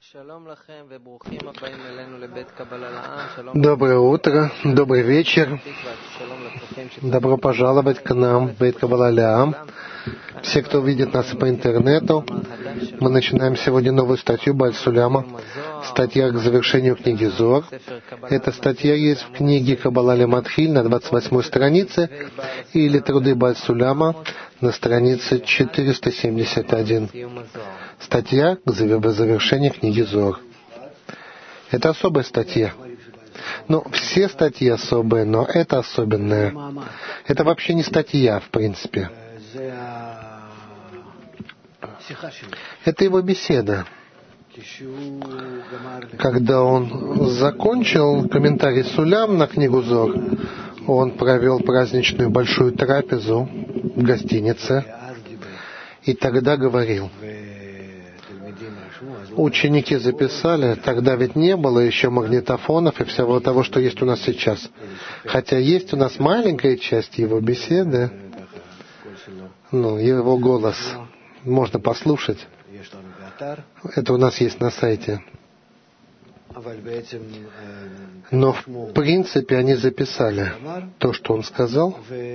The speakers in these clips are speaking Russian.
Доброе утро, добрый вечер. Добро пожаловать к нам в Бейт Каббала Ле'ам. Все, кто видит нас по интернету, мы начинаем сегодня новую статью Бааль Суляма. Статья к завершению книги Зоар. Эта статья есть в книге Каббала Лематхиль на 28 странице или труды Бааль Суляма на странице 471. Статья к завершению книги Зоар. Это особая статья. Ну, все статьи особые, но это особенная. Это вообще не статья, в принципе. Это его беседа. Когда он закончил комментарий Сулям на книгу Зоар, он провел праздничную большую трапезу в гостинице и тогда говорил. Ученики записали, тогда ведь не было еще магнитофонов и всего того, что есть у нас сейчас. Хотя есть у нас маленькая часть его беседы, его голос можно послушать. Это у нас есть на сайте. Но в принципе они записали то, что он сказал,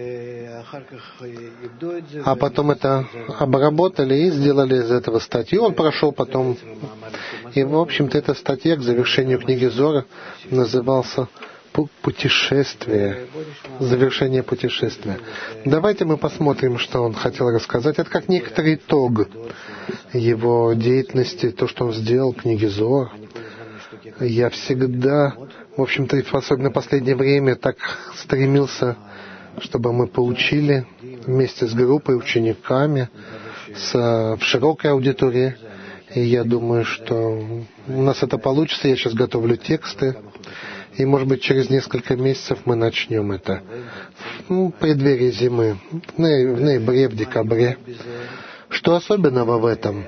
а потом это обработали и сделали из этого статью. Он прошел потом. И, в общем-то, эта статья к завершению книги Зоара назывался «Путешествие», завершение путешествия. Давайте мы посмотрим, что он хотел рассказать. Это как некоторый итог его деятельности, то, что он сделал в книге Зоар. Я всегда, в общем-то, особенно в последнее время, так стремился, чтобы мы получили вместе с группой, учениками, в широкой аудитории. И я думаю, что у нас это получится. Я сейчас готовлю тексты. И, может быть, через несколько месяцев мы начнем это. В преддверии зимы, в ноябре, в декабре. Что особенного в этом?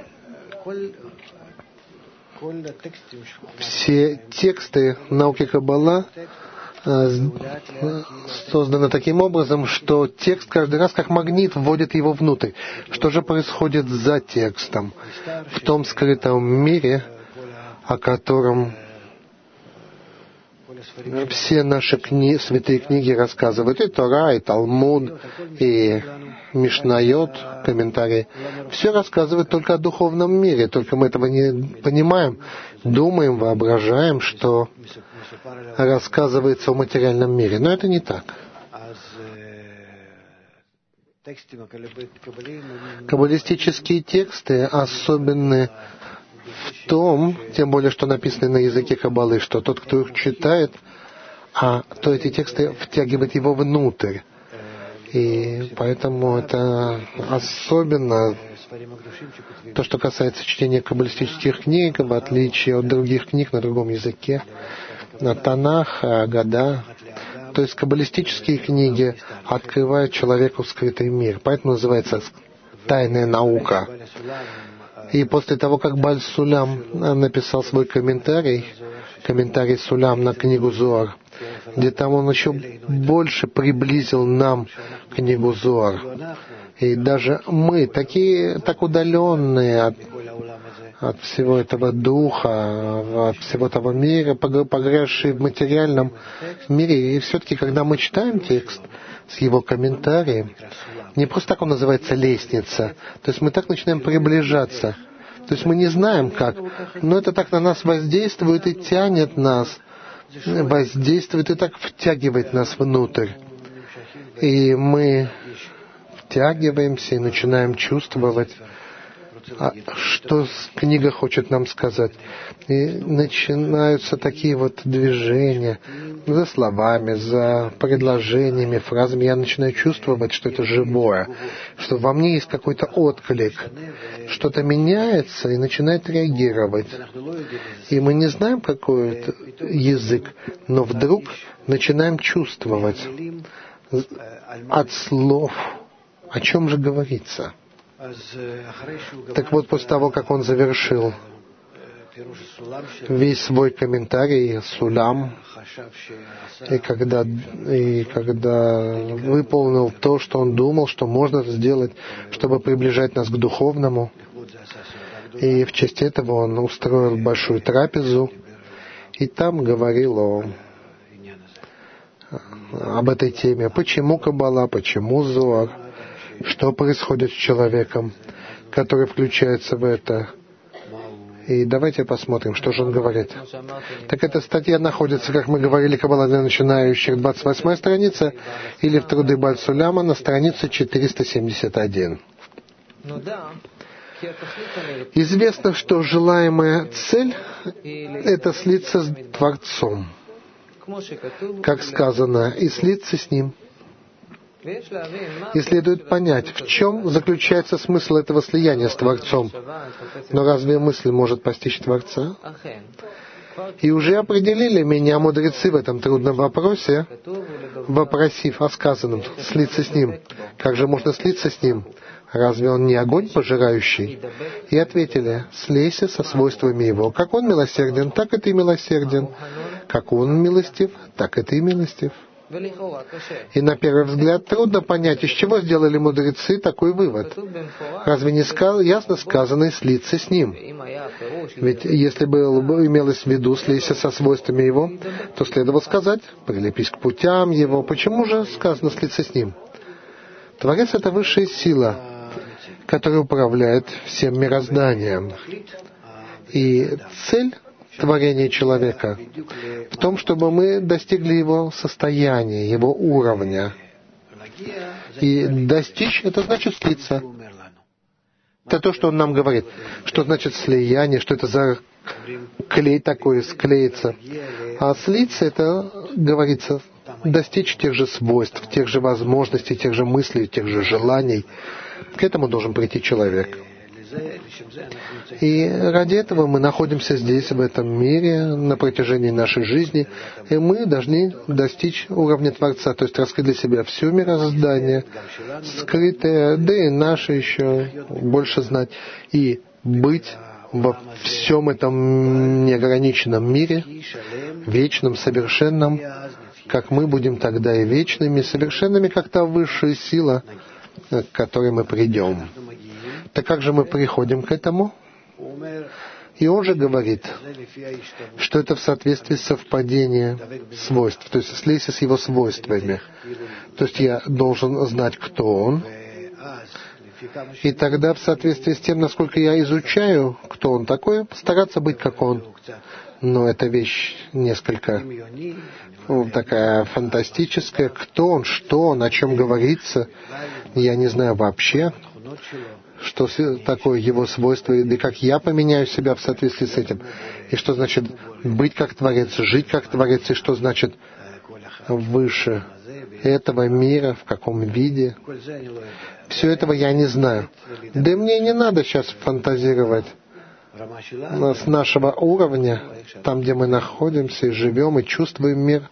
Все тексты науки Каббала созданы таким образом, что текст каждый раз как магнит вводит его внутрь. Что же происходит за текстом? В том скрытом мире, о котором все наши святые книги рассказывают, и Тора, и Талмуд, и Мишнайот, комментарии. Все рассказывает только о духовном мире, только мы этого не понимаем, думаем, воображаем, что рассказывается о материальном мире. Но это не так. Каббалистические тексты особенны в том, тем более, что написаны на языке Каббалы, что тот, кто их читает, то эти тексты втягивают его внутрь. И поэтому это особенно то, что касается чтения каббалистических книг, в отличие от других книг на другом языке, на Танах, Агада. То есть каббалистические книги открывают человеку скрытый мир. Поэтому называется «Тайная наука». И после того, как Бааль Сулям написал свой комментарий Сулям на книгу Зоар, где там он еще больше приблизил нам книгу Зоар. И даже мы, так удаленные от всего этого духа, от всего этого мира, погрязшие в материальном мире, и все-таки, когда мы читаем текст с его комментарием, не просто так он называется «лестница», то есть мы так начинаем приближаться. То есть мы не знаем как, но это так на нас воздействует и тянет нас, воздействует и так втягивает нас внутрь. И мы втягиваемся и начинаем чувствовать, что книга хочет нам сказать. И начинаются такие вот движения за словами, за предложениями, фразами. Я начинаю чувствовать, что это живое, что во мне есть какой-то отклик. Что-то меняется и начинает реагировать. И мы не знаем, какой это язык, но вдруг начинаем чувствовать от слов, о чем же говорится. Так вот, после того, как он завершил весь свой комментарий Сулям, и когда выполнил то, что он думал, что можно сделать, чтобы приближать нас к духовному, И в честь этого он устроил большую трапезу, и там говорил об этой теме. Почему Каббала, почему Зоар, что происходит с человеком, который включается в это. И давайте посмотрим, что же он говорит. Так эта статья находится, как мы говорили, Каббала для начинающих, 28 страница, или в труды Бааль Суляма на странице 471. Известно, что желаемая цель — это слиться с Творцом, как сказано, и слиться с Ним. И следует понять, в чем заключается смысл этого слияния с Творцом. Но разве мысль может постичь Творца? И уже определили меня мудрецы в этом трудном вопросе, вопросив о сказанном, слиться с Ним. Как же можно слиться с Ним? Разве Он не огонь пожирающий? И ответили, слейся со свойствами Его. Как Он милосерден, так и ты милосерден. Как Он милостив, так и ты милостив. И на первый взгляд трудно понять, из чего сделали мудрецы такой вывод. Разве не ясно сказано слиться с Ним? Ведь если бы имелось в виду слейся со свойствами Его, то следовало сказать, прилепись к путям Его. Почему же сказано слиться с Ним? Творец — это высшая сила, которая управляет всем мирозданием. И цель творения человека в том, чтобы мы достигли его состояния, его уровня. И достичь — это значит слиться. Это то, что он нам говорит. Что значит слияние, что это за клей такой, склеиться. А слиться — это, говорится, достичь тех же свойств, тех же возможностей, тех же мыслей, тех же желаний. К этому должен прийти человек. И ради этого мы находимся здесь, в этом мире, на протяжении нашей жизни, и мы должны достичь уровня Творца, то есть раскрыть для себя все мироздание, скрытое, да и наше еще больше знать, и быть во всем этом неограниченном мире, вечном, совершенном, как мы будем тогда и вечными, совершенными, как та высшая сила, к которой мы придем. Так как же мы приходим к этому? И он же говорит, что это в соответствии с совпадением свойств, то есть слейся с его свойствами. То есть я должен знать, кто он, и тогда в соответствии с тем, насколько я изучаю, кто он такой, стараться быть как он. Но эта вещь несколько такая фантастическая. Кто он, что он, о чем говорится, я не знаю вообще, что такое его свойство, и как я поменяю себя в соответствии с этим. И что значит быть как Творец, жить как Творец, и что значит выше этого мира, в каком виде. Все этого я не знаю. Да и мне не надо сейчас фантазировать. С нашего уровня, там, где мы находимся и живем, и чувствуем мир,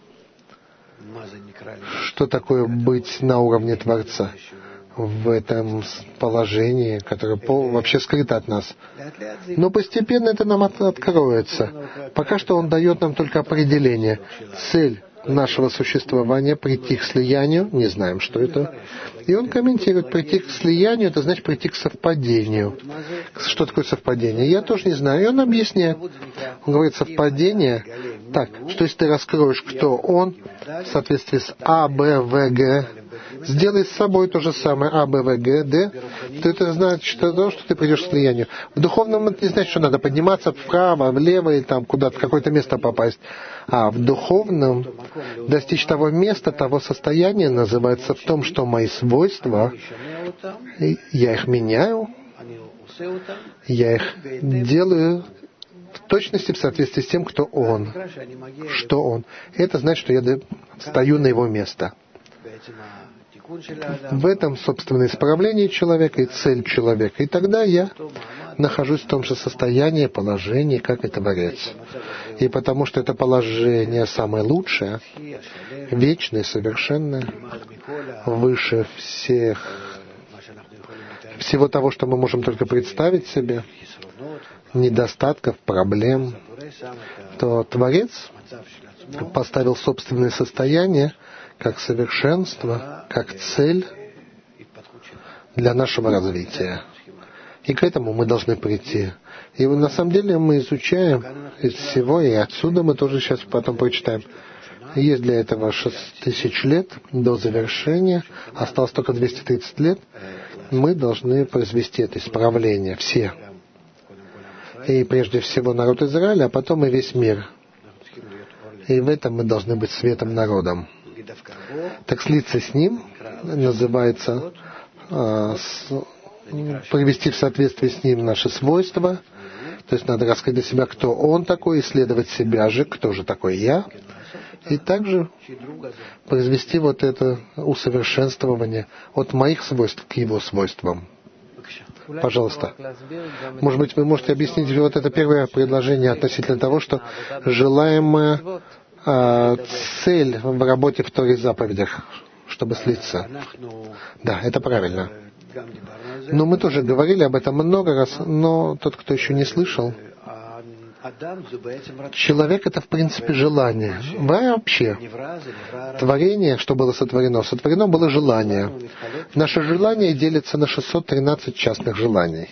что такое быть на уровне Творца в этом положении, которое вообще скрыто от нас. Но постепенно это нам откроется. Пока что он дает нам только определение. Цель нашего существования — прийти к слиянию, не знаем, что это. И он комментирует, прийти к слиянию — это значит прийти к совпадению. Что такое совпадение? Я тоже не знаю. И он объясняет. Он говорит, совпадение, так, что если ты раскроешь, кто он, в соответствии с А, Б, В, Г, сделай с собой то же самое А, Б, В, Г, Д, то это значит, что ты придешь к слиянию. В духовном это не значит, что надо подниматься вправо, влево и там куда-то, в какое-то место попасть. А в духовном достичь того места, того состояния называется в том, что мои свойства, я их меняю, я их делаю в точности в соответствии с тем, кто он, что он. Это значит, что я стою на его место. В этом, собственно, исправление человека и цель человека. И тогда я нахожусь в том же состоянии, положении, как и Творец. И потому что это положение самое лучшее, вечное, совершенное, выше всего того, что мы можем только представить себе, недостатков, проблем, то Творец поставил собственное состояние как совершенство, как цель для нашего развития. И к этому мы должны прийти. И на самом деле мы изучаем из всего, и отсюда мы тоже сейчас потом прочитаем. Есть для этого 6000 лет до завершения, осталось только 230 лет. Мы должны произвести это исправление, все. И прежде всего народ Израиля, а потом и весь мир. И в этом мы должны быть светом народом. Так слиться с ним называется привести в соответствие с ним наши свойства. То есть надо рассказать для себя, кто он такой, исследовать себя же, кто же такой я. И также произвести вот это усовершенствование от моих свойств к его свойствам. Пожалуйста. Может быть, вы можете объяснить вот это первое предложение относительно того, что желаемая цель в работе в Торе и заповедях, чтобы слиться. Да, это правильно. Но мы тоже говорили об этом много раз, но тот, кто еще не слышал, человек — это в принципе желание. Вообще. Творение, что было сотворено? Сотворено было желание. Наше желание делится на 613 частных желаний.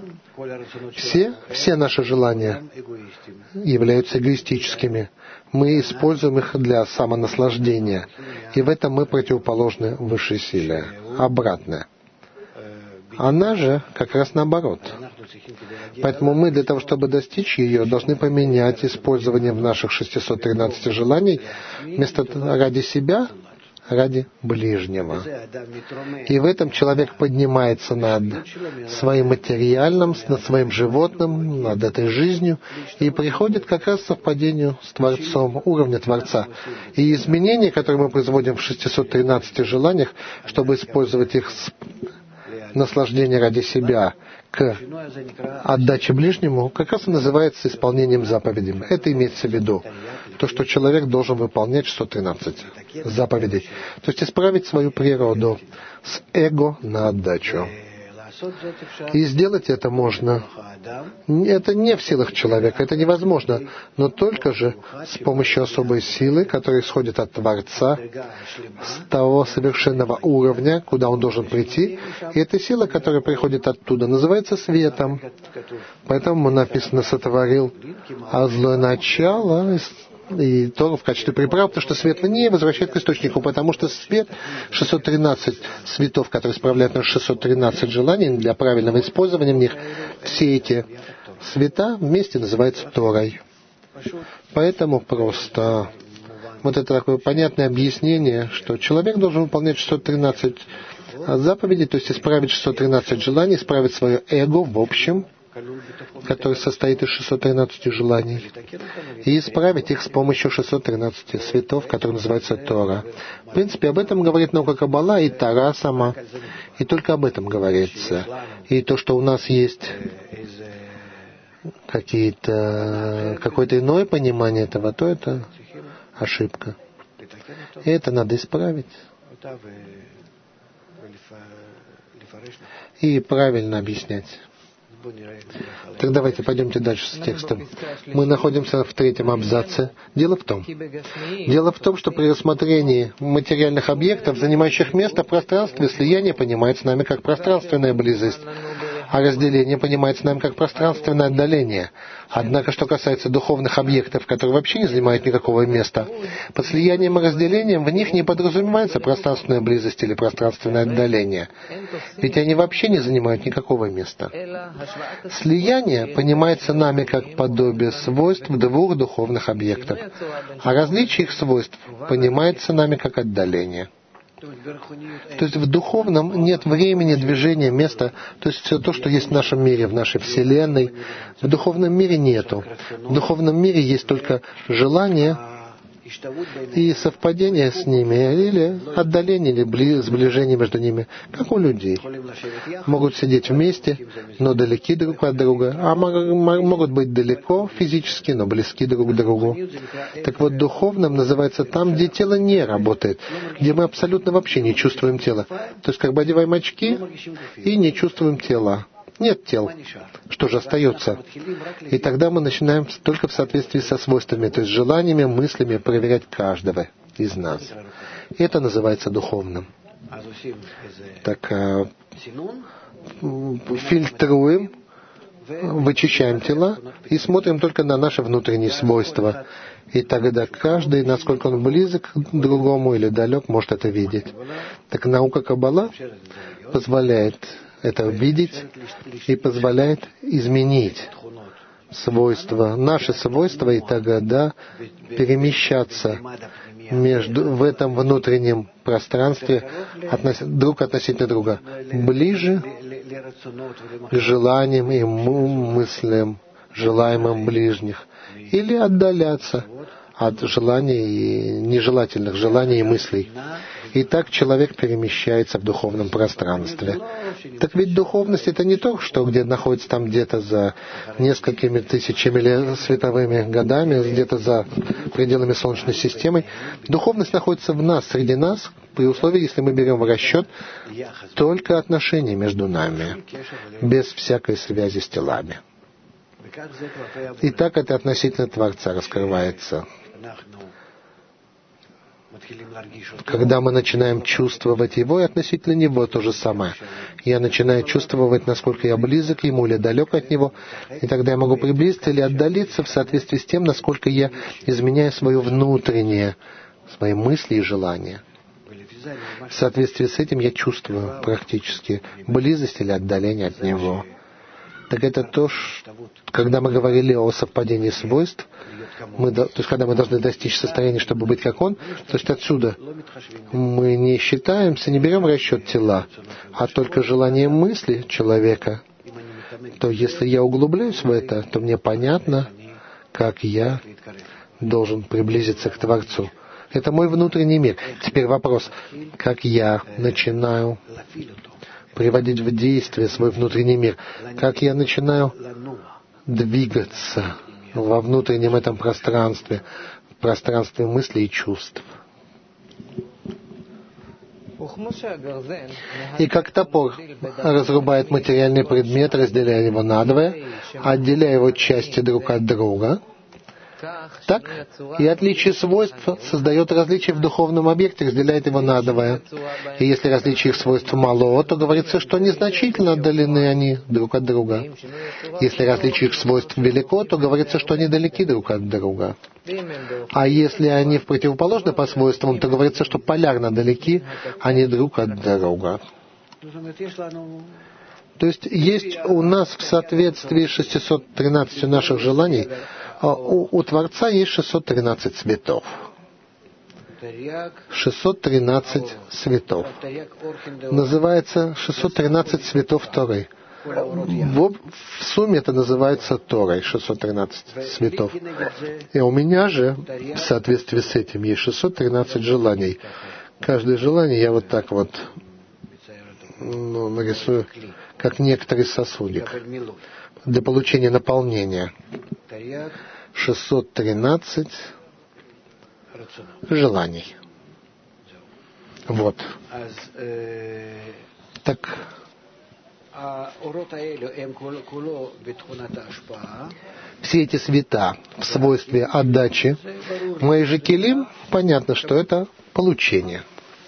Все наши желания являются эгоистическими. Мы используем их для самонаслаждения. И в этом мы противоположны высшей силе. Обратное. Она же как раз наоборот. Поэтому мы для того, чтобы достичь ее, должны поменять использование в наших 613 желаний вместо ради себя, ради ближнего. И в этом человек поднимается над своим материальным, над своим животным, над этой жизнью, и приходит как раз к совпадению с Творцом, уровня Творца. И изменения, которые мы производим в 613 желаниях, чтобы использовать их с наслаждения ради себя к отдаче ближнему, как раз и называется исполнением заповедей. Это имеется в виду. То, что человек должен выполнять 613 заповедей. То есть исправить свою природу с эго на отдачу. И сделать это можно. Это не в силах человека, это невозможно. Но только же с помощью особой силы, которая исходит от Творца, с того совершенного уровня, куда он должен прийти. И эта сила, которая приходит оттуда, называется светом. Поэтому написано «сотворил злое начало». И Тору в качестве приправ, потому что свет не возвращает к источнику, потому что свет, 613 светов, которые справляют наши 613 желаний для правильного использования в них, все эти света вместе называются Торой. Поэтому просто вот это такое понятное объяснение, что человек должен выполнять 613 заповедей, то есть исправить 613 желаний, исправить свое эго в общем, который состоит из 613 желаний, и исправить их с помощью 613 светов, которые называются Тора. В принципе, об этом говорит наука Каббала и Тора сама. И только об этом говорится. И то, что у нас есть какое-то иное понимание этого, то это ошибка. И это надо исправить. И правильно объяснять. Так давайте пойдемте дальше с текстом. Мы находимся в 3-м абзаце. Дело в том, что при рассмотрении материальных объектов, занимающих место в пространстве, слияние понимается нами как пространственная близость, а разделение понимается нами как пространственное отдаление. Однако, что касается духовных объектов, которые вообще не занимают никакого места, под слиянием и разделением в них не подразумевается пространственная близость или пространственное отдаление, ведь они вообще не занимают никакого места. Слияние понимается нами как подобие свойств двух духовных объектов, а различие их свойств понимается нами как отдаление. То есть в духовном нет времени, движения, места. То есть все то, что есть в нашем мире, в нашей Вселенной, в духовном мире нету. В духовном мире есть только желание и совпадение с ними, или отдаление, или сближение между ними, как у людей. Могут сидеть вместе, но далеки друг от друга, а могут быть далеко физически, но близки друг к другу. Так вот, духовным называется там, где тело не работает, где мы абсолютно вообще не чувствуем тело. То есть как бы одеваем очки и не чувствуем тела. Нет тел. Что же остается? И тогда мы начинаем только в соответствии со свойствами, то есть желаниями, мыслями проверять каждого из нас. И это называется духовным. Так фильтруем, вычищаем тела и смотрим только на наши внутренние свойства. И тогда каждый, насколько он близок к другому или далек, может это видеть. Так наука Каббала позволяет это видеть и позволяет изменить свойства, наши свойства, и тогда перемещаться в этом внутреннем пространстве друг относительно друга, ближе к желаниям и мыслям, желаемым ближних, или отдаляться от желаний и нежелательных желаний и мыслей. И так человек перемещается в духовном пространстве. Так ведь духовность — это не то, что где находится там где-то за несколькими тысячами световыми годами, где-то за пределами Солнечной системы. Духовность находится в нас, среди нас, при условии, если мы берем в расчет только отношения между нами, без всякой связи с телами. И так это относительно Творца раскрывается. Когда мы начинаем чувствовать Его, и относительно Него то же самое. Я начинаю чувствовать, насколько я близок к Ему или далек от Него, и тогда я могу приблизиться или отдалиться в соответствии с тем, насколько я изменяю свое внутреннее, свои мысли и желания. В соответствии с этим я чувствую практически близость или отдаление от Него. Так это то, когда мы говорили о совпадении свойств, то есть когда мы должны достичь состояния, чтобы быть как Он, то есть отсюда мы не считаемся, не берем в расчет тела, а только желание мысли человека, то если я углубляюсь в это, то мне понятно, как я должен приблизиться к Творцу. Это мой внутренний мир. Теперь вопрос, как я начинаю приводить в действие свой внутренний мир, как я начинаю двигаться во внутреннем этом пространстве, в пространстве мыслей и чувств. И как топор разрубает материальный предмет, разделяя его надвое, отделяя его части друг от друга, так и отличие свойств создает различие в духовном объекте, разделяет его надвое. И если различие их свойств мало, то говорится, что незначительно отдалены они друг от друга. Если различие их свойств велико, то говорится, что они далеки друг от друга. А если они в противоположны по свойствам, то говорится, что полярно далеки они друг от друга. То есть у нас в соответствии с 613 наших желаний, у Творца есть 613 цветов. 613 цветов. Называется 613 цветов Торы. В сумме это называется Торой, 613 цветов. И у меня же, в соответствии с этим, есть 613 желаний. Каждое желание я вот так вот нарисую, как некоторый сосудик, для получения наполнения. 613 желаний. Вот. Так, все эти света в свойстве отдачи, мои же келим, понятно, что это получение.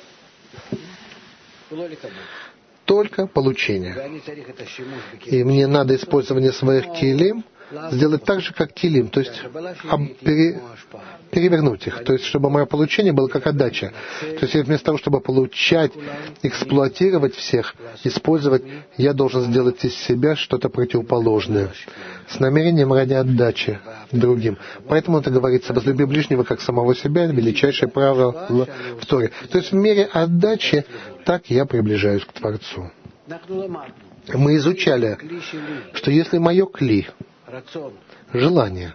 Только получение. И мне надо использование своих келим сделать так же, как келим, то есть перевернуть их, то есть чтобы мое получение было как отдача. То есть вместо того, чтобы получать, эксплуатировать всех, использовать, я должен сделать из себя что-то противоположное, с намерением ради отдачи другим. Поэтому это говорится: возлюби ближнего как самого себя, величайшее правило в Торе. То есть в мере отдачи так я приближаюсь к Творцу. Мы изучали, что если мое кли, желание,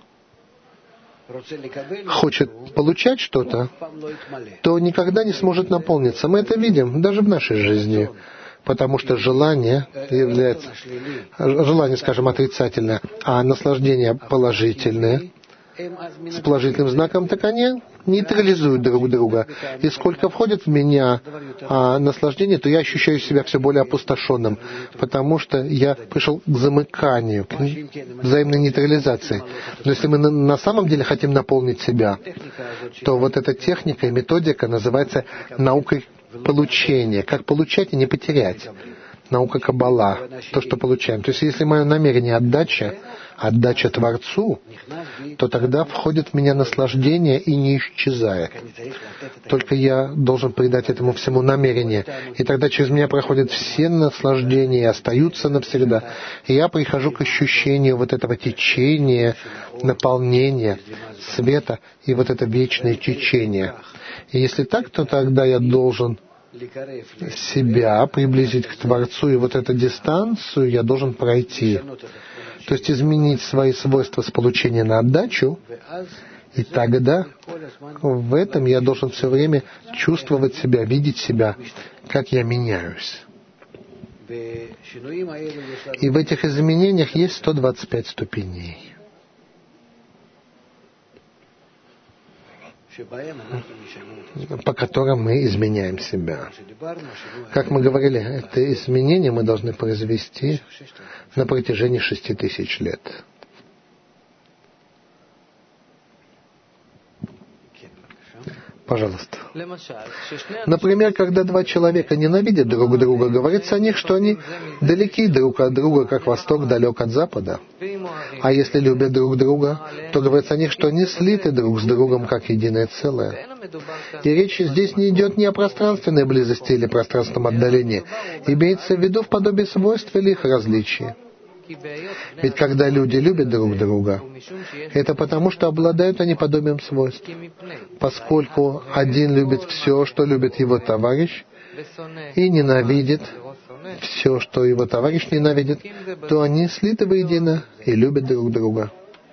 хочет получать что-то, то никогда не сможет наполниться. Мы это видим даже в нашей жизни, потому что желание является, желание, скажем, отрицательное, а наслаждение положительное, с положительным знаком, так они нейтрализуют друг друга. И сколько входит в меня наслаждение, то я ощущаю себя все более опустошенным, потому что я пришел к замыканию, к взаимной нейтрализации. Но если мы на самом деле хотим наполнить себя, то вот эта техника и методика называется наукой получения. Как получать и не потерять. наука Каббала, то, что получаем. То есть, если мое намерение отдача Творцу, то тогда входит в меня наслаждение и не исчезает. Только я должен придать этому всему намерение. И тогда через меня проходят все наслаждения и остаются навсегда. И я прихожу к ощущению вот этого течения, наполнения, света и вот это вечное течение. И если так, то тогда я должен себя приблизить к Творцу, и вот эту дистанцию я должен пройти. То есть изменить свои свойства с получения на отдачу, и тогда в этом я должен все время чувствовать себя, видеть себя, как я меняюсь. И в этих изменениях есть 125 ступеней, по которым мы изменяем себя. Как мы говорили, это изменение мы должны произвести на протяжении 6000 лет. Пожалуйста. Например, когда два человека ненавидят друг друга, говорится о них, что они далеки друг от друга, как восток далек от запада. А если любят друг друга, то говорится о них, что они слиты друг с другом, как единое целое. И речь здесь не идет ни о пространственной близости или пространственном отдалении. Имеется в виду в подобии свойств или их различий. Ведь когда люди любят друг друга, это потому, что обладают они подобием свойств. Поскольку один любит все, что любит его товарищ, и ненавидит все, что его товарищ ненавидит, то они слиты воедино и любят друг друга.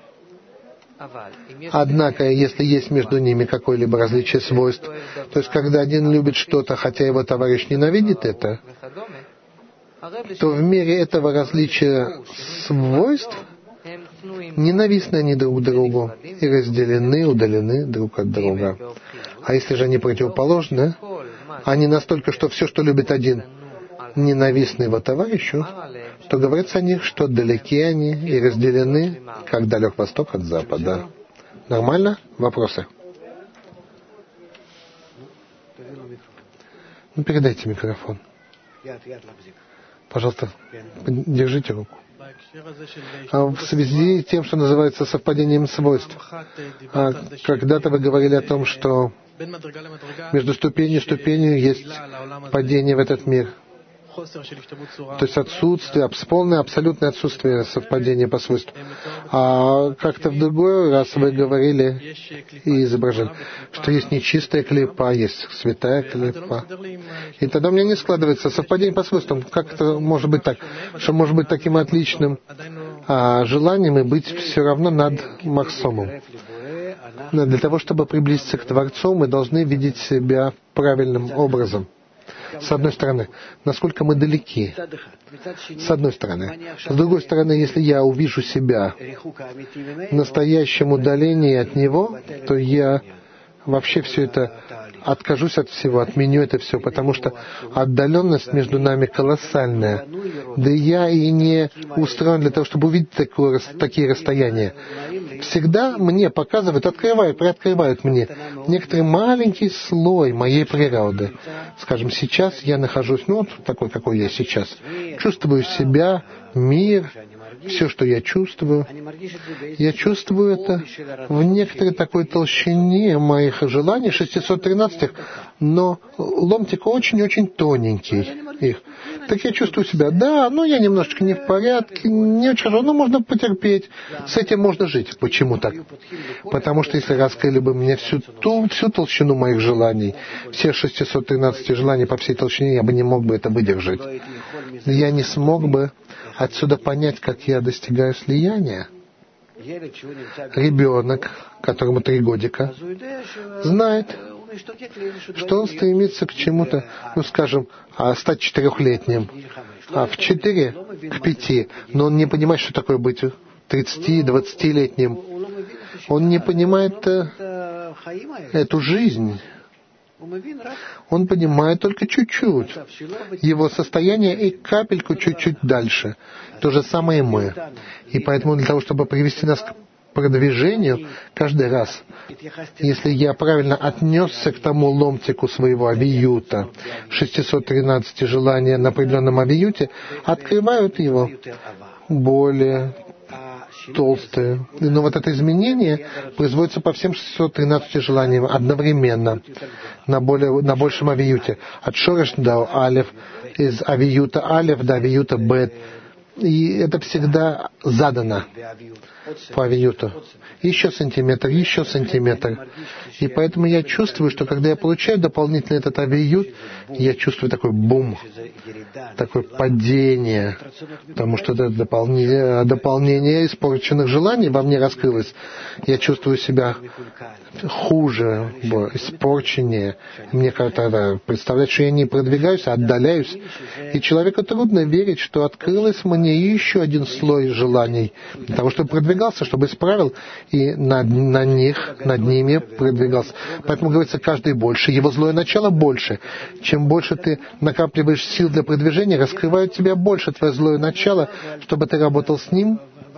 Однако, если есть между ними какое-либо различие свойств, то есть когда один любит что-то, хотя его товарищ ненавидит это, то в мере этого различия свойств ненавистны они друг другу и разделены, удалены друг от друга. А если же они противоположны, они настолько, что все, что любит один, ненавистны его товарищу, то говорится о них, что далеки они и разделены, как далек восток от запада. Нормально? Вопросы? Ну, передайте микрофон. Пожалуйста, держите руку. В связи с тем, что называется совпадением свойств, когда-то вы говорили о том, что между ступенью и ступенью есть падение в этот мир. То есть отсутствие, полное абсолютное отсутствие совпадения по свойству. А как-то в другой раз вы говорили и изображали, что есть нечистая клипа, есть святая клипа. И тогда у меня не складывается совпадение по свойствам. Как это может быть так? Что может быть таким отличным желанием и быть все равно над Махсомом. Но для того, чтобы приблизиться к Творцу, мы должны видеть себя правильным образом. С одной стороны, насколько мы далеки. С одной стороны. С другой стороны, если я увижу себя в настоящем удалении от Него, то я вообще все это откажусь от всего, отменю это все, потому что отдаленность между нами колоссальная. Да я и не устроен для того, чтобы увидеть такие расстояния. Всегда мне показывают, приоткрывают мне некоторый маленький слой моей природы. Скажем, сейчас я нахожусь, такой, какой я сейчас. Чувствую себя, мир, все, что я чувствую это в некоторой такой толщине моих желаний, 613, но ломтик очень-очень тоненький их. Так я чувствую себя, я немножечко не в порядке, не очень хорошо, можно потерпеть, с этим можно жить. Почему так? Потому что если раскрыли бы мне всю толщину моих желаний, все 613 желаний по всей толщине, я бы не мог бы это выдержать. Я не смог бы отсюда понять, как я достигаю слияния. Ребенок, которому 3 годика, знает, что он стремится к чему-то, скажем, стать 4-летним, а в 4 к 5, но он не понимает, что такое быть 30-20-летним. Он не понимает эту жизнь. Он понимает только чуть-чуть его состояние и капельку чуть-чуть дальше. То же самое и мы. И поэтому для того, чтобы привести нас продвижению каждый раз. Если я правильно отнесся к тому ломтику своего авиюта, 613 желания на определенном авиюте, открывают его более толстые. Но вот это изменение производится по всем 613 желаниям одновременно на большем авиюте. От шореш до алев, из авиюта алев до авиюта бет. И это всегда задано по авиюту. Еще сантиметр. И поэтому я чувствую, что когда я получаю дополнительно этот авиют, я чувствую такой бум, такое падение, потому что это дополнение испорченных желаний во мне раскрылось. Я чувствую себя хуже, испорченнее. Мне как-то представлять, что я не продвигаюсь, а отдаляюсь. И человеку трудно верить, что открылось мне еще один слой желаний, для того, чтобы продвигался, чтобы исправил, и над ними продвигался. Поэтому говорится, каждый больше, его злое начало больше. Чем больше ты накапливаешь сил для продвижения, раскрывает тебя больше твое злое начало, чтобы ты работал с ним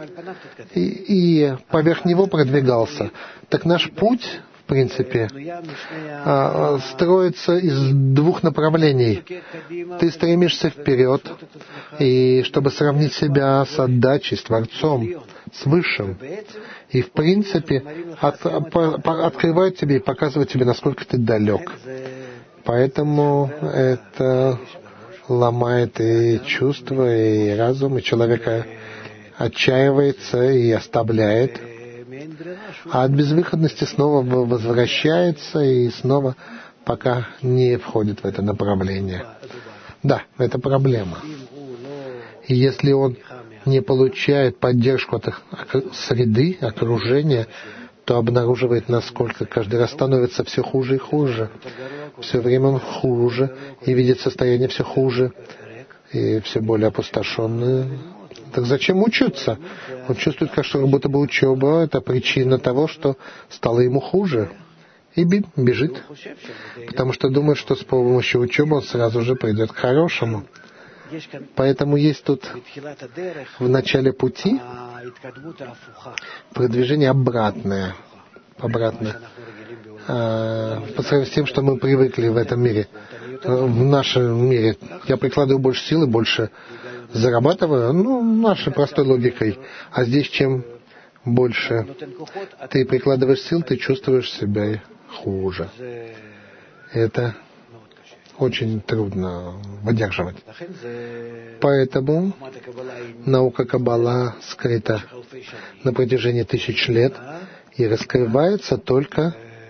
и поверх него продвигался. Так наш путь, в принципе, строится из двух направлений. Ты стремишься вперед, и чтобы сравнить себя с отдачей, с Творцом, с Высшим. И, в принципе, открывает тебе и показывает тебе, насколько ты далек. Поэтому это ломает и чувства, и разум, и человека отчаивается и оставляет. А от безвыходности снова возвращается и снова пока не входит в это направление. Да, это проблема. И если он не получает поддержку от среды, окружения, то обнаруживает, насколько каждый раз становится все хуже и хуже. Все время он хуже, и видит состояние все хуже, и все более опустошенное. Так зачем учиться? Он чувствует, как что будто бы учеба — это причина того, что стало ему хуже. И бежит. Потому что думает, что с помощью учебы он сразу же придет к хорошему. Поэтому есть тут в начале пути продвижение обратное. По сравнению с тем, что мы привыкли в этом мире. В нашем мире я прикладываю больше силы, больше зарабатываю, нашей простой логикой. А здесь чем больше ты прикладываешь сил, ты чувствуешь себя хуже. Это очень трудно выдерживать. Поэтому наука Каббала скрыта на протяжении 1000 лет и раскрывается только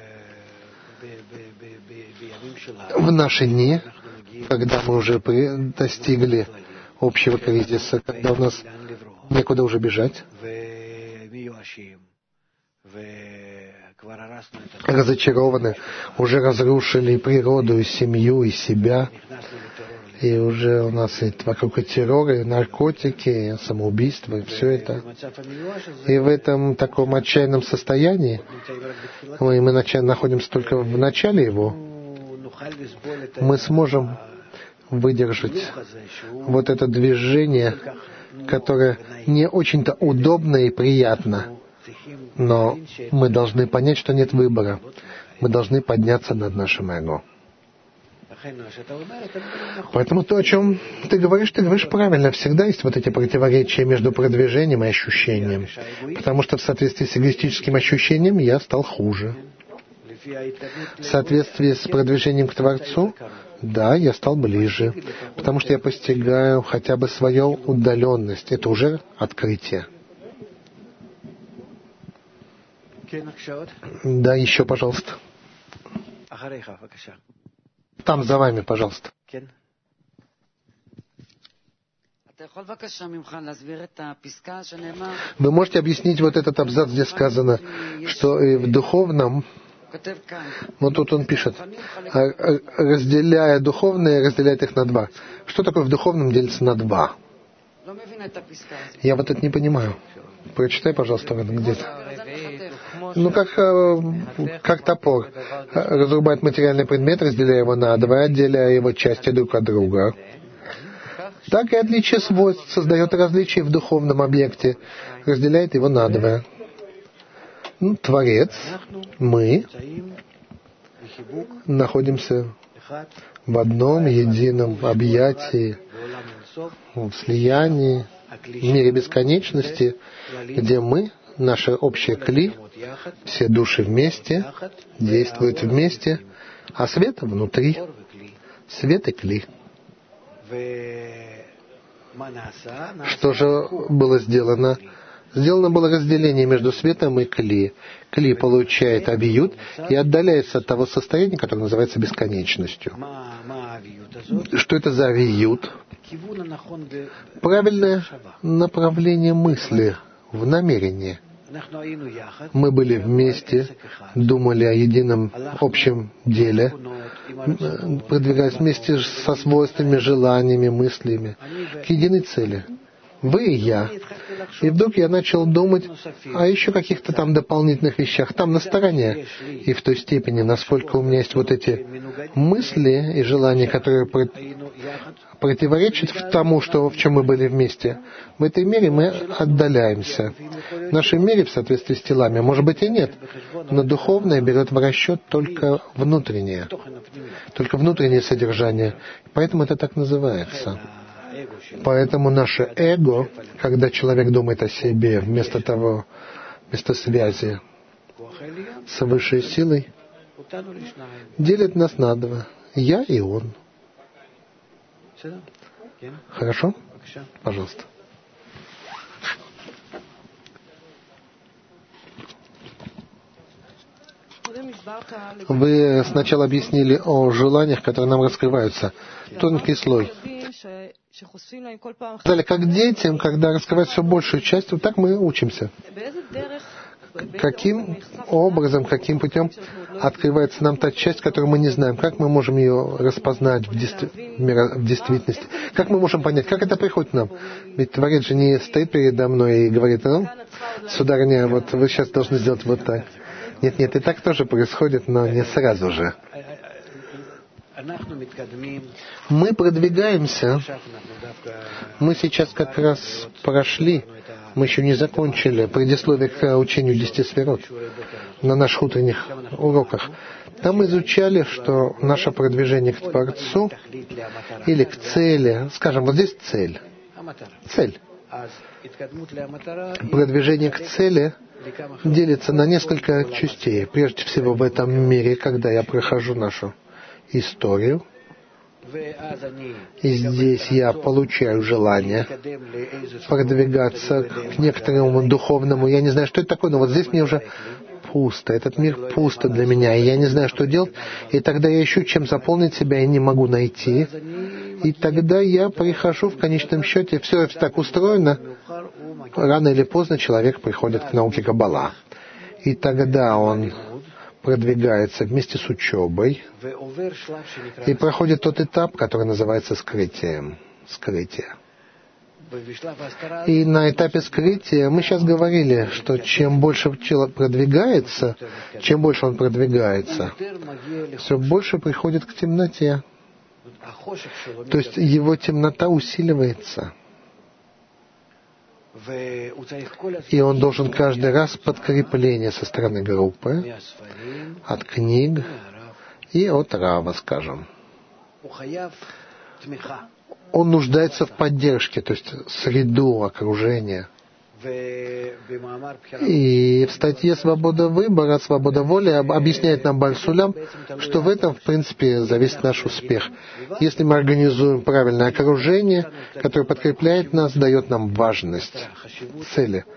в наши дни, когда мы уже достигли общего кризиса, когда у нас некуда уже бежать, разочарованы, уже разрушили природу, и семью, и себя, и уже у нас вокруг и террор, и наркотики, и самоубийство, и все это. И в этом таком отчаянном состоянии мы находимся только в начале его. Мы сможем выдержать вот это движение, которое не очень-то удобно и приятно. Но мы должны понять, что нет выбора. Мы должны подняться над нашим эго. Поэтому то, о чем ты говоришь правильно. Всегда есть вот эти противоречия между продвижением и ощущением. Потому что в соответствии с эгоистическим ощущением я стал хуже. В соответствии с продвижением к Творцу, да, я стал ближе. Потому что я постигаю хотя бы свою удаленность. Это уже открытие. Да, еще, пожалуйста. Там за вами, пожалуйста. Вы можете объяснить вот этот абзац, где сказано, что и в духовном, вот тут он пишет, разделяя духовные, разделяет их на два. Что такое в духовном делится на два? Я вот это не понимаю. Прочитай, пожалуйста, где-то. Как топор разрубает материальный предмет, разделяя его на два, отделяя его части друг от друга. Так и отличие свойств создает различие в духовном объекте, разделяет его на два. Творец, мы находимся в одном едином объятии, в слиянии, в мире бесконечности, где мы, наше общее кли, все души вместе, действуют вместе, а свет внутри, свет и кли. Что же было сделано? Сделано было разделение между светом и кли. Кли получает авиют и отдаляется от того состояния, которое называется бесконечностью. Что это за авиют? Правильное направление мысли в намерении. Мы были вместе, думали о едином общем деле, продвигаясь вместе со свойствами, желаниями, мыслями к единой цели. Вы и я. И вдруг я начал думать о еще каких-то там дополнительных вещах, там на стороне. И в той степени, насколько у меня есть вот эти мысли и желания, которые противоречат тому, в чем мы были вместе, в этой мере мы отдаляемся. В нашем мире, в соответствии с телами, может быть и нет, но духовное берет в расчет только внутреннее содержание. Поэтому это так называется. Поэтому наше эго, когда человек думает о себе, вместо связи с высшей силой, делит нас на два. Я и он. Хорошо? Пожалуйста. Вы сначала объяснили о желаниях, которые нам раскрываются. Тонкий слой. Сказали, как детям, когда раскрывают все большую часть, вот так мы учимся. Каким образом, каким путем открывается нам та часть, которую мы не знаем? Как мы можем ее распознать в действительности? Как мы можем понять, как это приходит к нам? Ведь Творец же не стоит передо мной и говорит: ну, сударыня, вот вы сейчас должны сделать вот так. Нет, и так тоже происходит, но не сразу же. Мы продвигаемся. Мы сейчас как раз прошли, мы еще не закончили предисловие к учению 10 сферот на наших утренних уроках. Там изучали, что наше продвижение к Творцу или к цели, скажем, вот здесь цель. Продвижение к цели делится на несколько частей. Прежде всего в этом мире, когда я прохожу нашу историю, и здесь я получаю желание продвигаться к некоторому духовному. Я не знаю, что это такое, но вот здесь мне уже пусто. Этот мир пусто для меня, и я не знаю, что делать. И тогда я ищу, чем заполнить себя, и не могу найти. И тогда я прихожу в конечном счете, все так устроено, рано или поздно человек приходит к науке Каббала. И тогда он продвигается вместе с учебой и проходит тот этап, который называется скрытием. Скрытие. И на этапе скрытия мы сейчас говорили, что чем больше человек продвигается, все больше приходит к темноте. То есть его темнота усиливается. И он должен каждый раз подкрепление со стороны группы, от книг и от Рава, скажем. Он нуждается в поддержке, то есть среду, окружение. И в статье «Свобода выбора», «Свобода воли» объясняет нам Бааль Сулям, что в этом, в принципе, зависит наш успех. Если мы организуем правильное окружение, которое подкрепляет нас, дает нам важность, цели.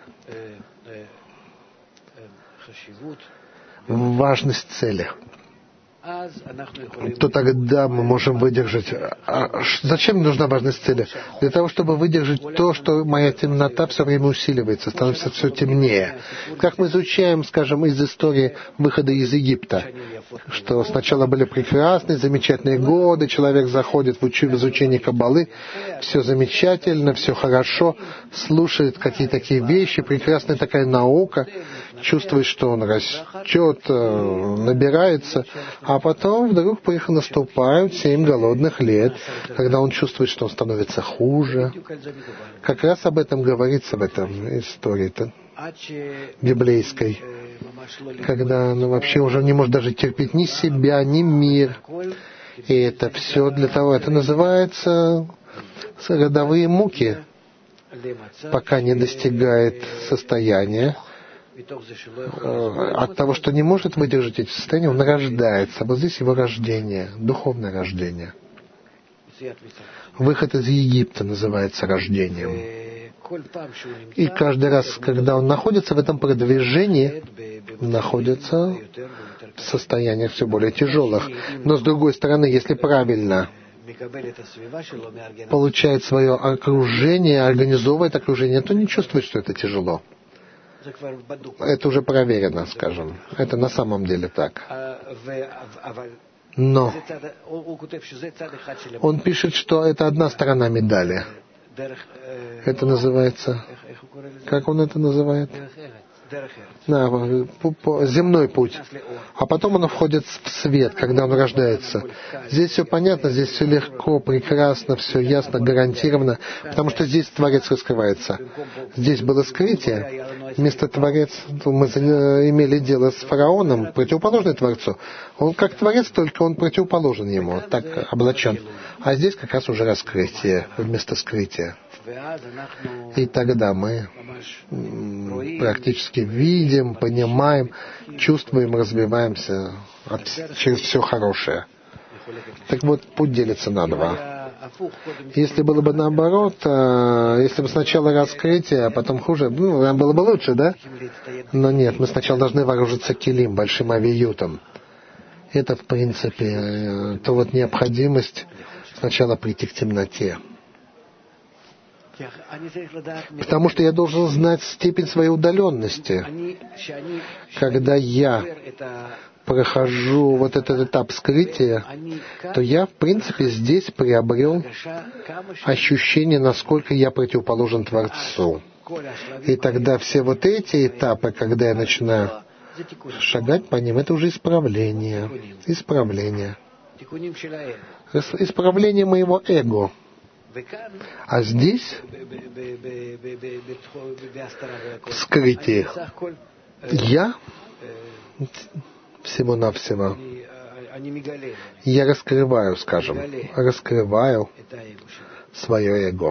Важность цели. То тогда мы можем выдержать. Зачем нужна важность цели? Для того, чтобы выдержать то, что моя темнота все время усиливается, становится все темнее. Как мы изучаем, скажем, из истории выхода из Египта, что сначала были прекрасные, замечательные годы, человек заходит в изучение Каббалы, все замечательно, все хорошо, слушает какие-то такие вещи, прекрасная такая наука, чувствует, что он растет, набирается, а потом вдруг наступают 7 голодных лет, когда он чувствует, что он становится хуже. Как раз об этом говорится в этом истории-то библейской. когда она вообще уже не может даже терпеть ни себя, ни мир. И это все для того, это называется родовые муки, пока не достигает состояния. От того, что не может выдержать эти состояния, он рождается. Вот здесь его рождение, духовное рождение. Выход из Египта называется рождением. И каждый раз, когда он находится в этом продвижении, находится в состояниях все более тяжелых. Но с другой стороны, если правильно получает свое окружение, организовывает окружение, то не чувствует, что это тяжело. Это уже проверено, скажем. Это на самом деле так. Но он пишет, что это одна сторона медали. Это называется... Как он это называет? Земной путь. А потом он входит в свет, когда он рождается. Здесь все понятно, здесь все легко, прекрасно, все ясно, гарантированно, потому что здесь Творец раскрывается. Здесь было скрытие. Вместо Творец мы имели дело с фараоном, противоположный Творцу. Он как Творец, только он противоположен ему, так облачен. А здесь как раз уже раскрытие вместо скрытия. И тогда мы практически видим, понимаем, чувствуем, развиваемся через все хорошее. Так вот, путь делится на два. Если было бы наоборот, если бы сначала раскрытие, а потом хуже, было бы лучше, да? Но нет, мы сначала должны вооружиться килим, большим авиютом. Это, в принципе, то вот необходимость сначала прийти к темноте. Потому что я должен знать степень своей удаленности. Когда я прохожу вот этот этап скрытия, то я, в принципе, здесь приобрел ощущение, насколько я противоположен Творцу. И тогда все вот эти этапы, когда я начинаю шагать по ним, это уже исправление. Исправление моего эго. А здесь, в скрытии, я всего-навсего, я раскрываю свое эго.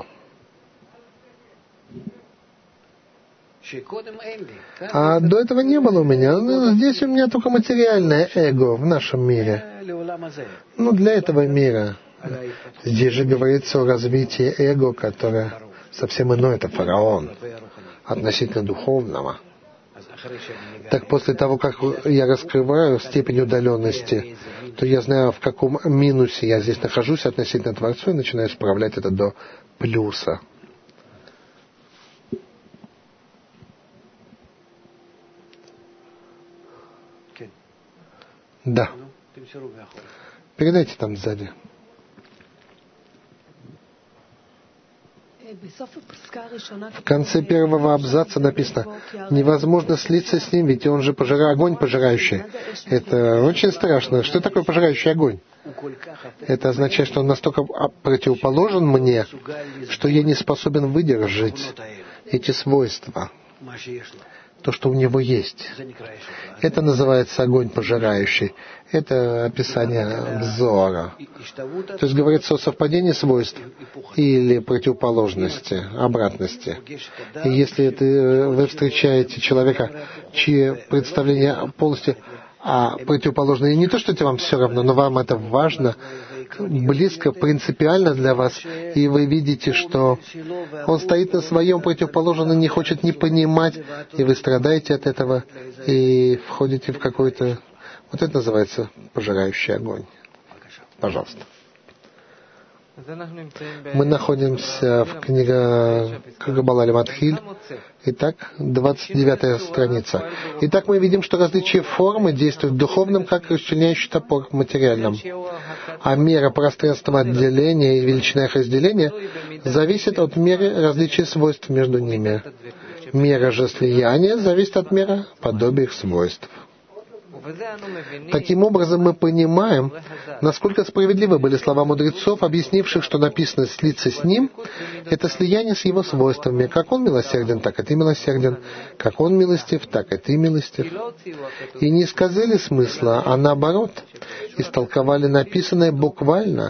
А до этого не было у меня. Здесь у меня только материальное эго в нашем мире. Для этого мира. Здесь же говорится о развитии эго, которое совсем иное, это фараон, относительно духовного. Так после того, как я раскрываю степень удаленности, то я знаю, в каком минусе я здесь нахожусь относительно Творцу, и начинаю исправлять это до плюса. Да. Передайте там сзади. В конце первого абзаца написано: невозможно слиться с ним, ведь он же огонь пожирающий. Это очень страшно. Что такое пожирающий огонь? Это означает, что он настолько противоположен мне, что я не способен выдержать эти свойства, то, что у него есть. Это называется огонь пожирающий. Это описание взора. То есть говорится о совпадении свойств или противоположности, обратности. И если вы встречаете человека, чьи представления полностью противоположные, не то, что это вам все равно, но вам это важно, близко, принципиально для вас, и вы видите, что он стоит на своем противоположном и не хочет не понимать, и вы страдаете от этого, и входите в какой-то... Вот это называется пожирающий огонь. Пожалуйста. Мы находимся в книге Каббала Матхиль. Итак, 29-я страница. Итак, мы видим, что различие формы действует в духовном, как расчленяющий топор в материальном. А мера пространственного отделения и величина их разделения зависит от меры различия свойств между ними. Мера же слияния зависит от меры подобия их свойств. Таким образом, мы понимаем, насколько справедливы были слова мудрецов, объяснивших, что написано «слиться с Ним» — это слияние с Его свойствами. Как Он милосерден, так и ты милосерден. Как Он милостив, так и ты милостив. И не сказали смысла, а наоборот, истолковали написанное буквально.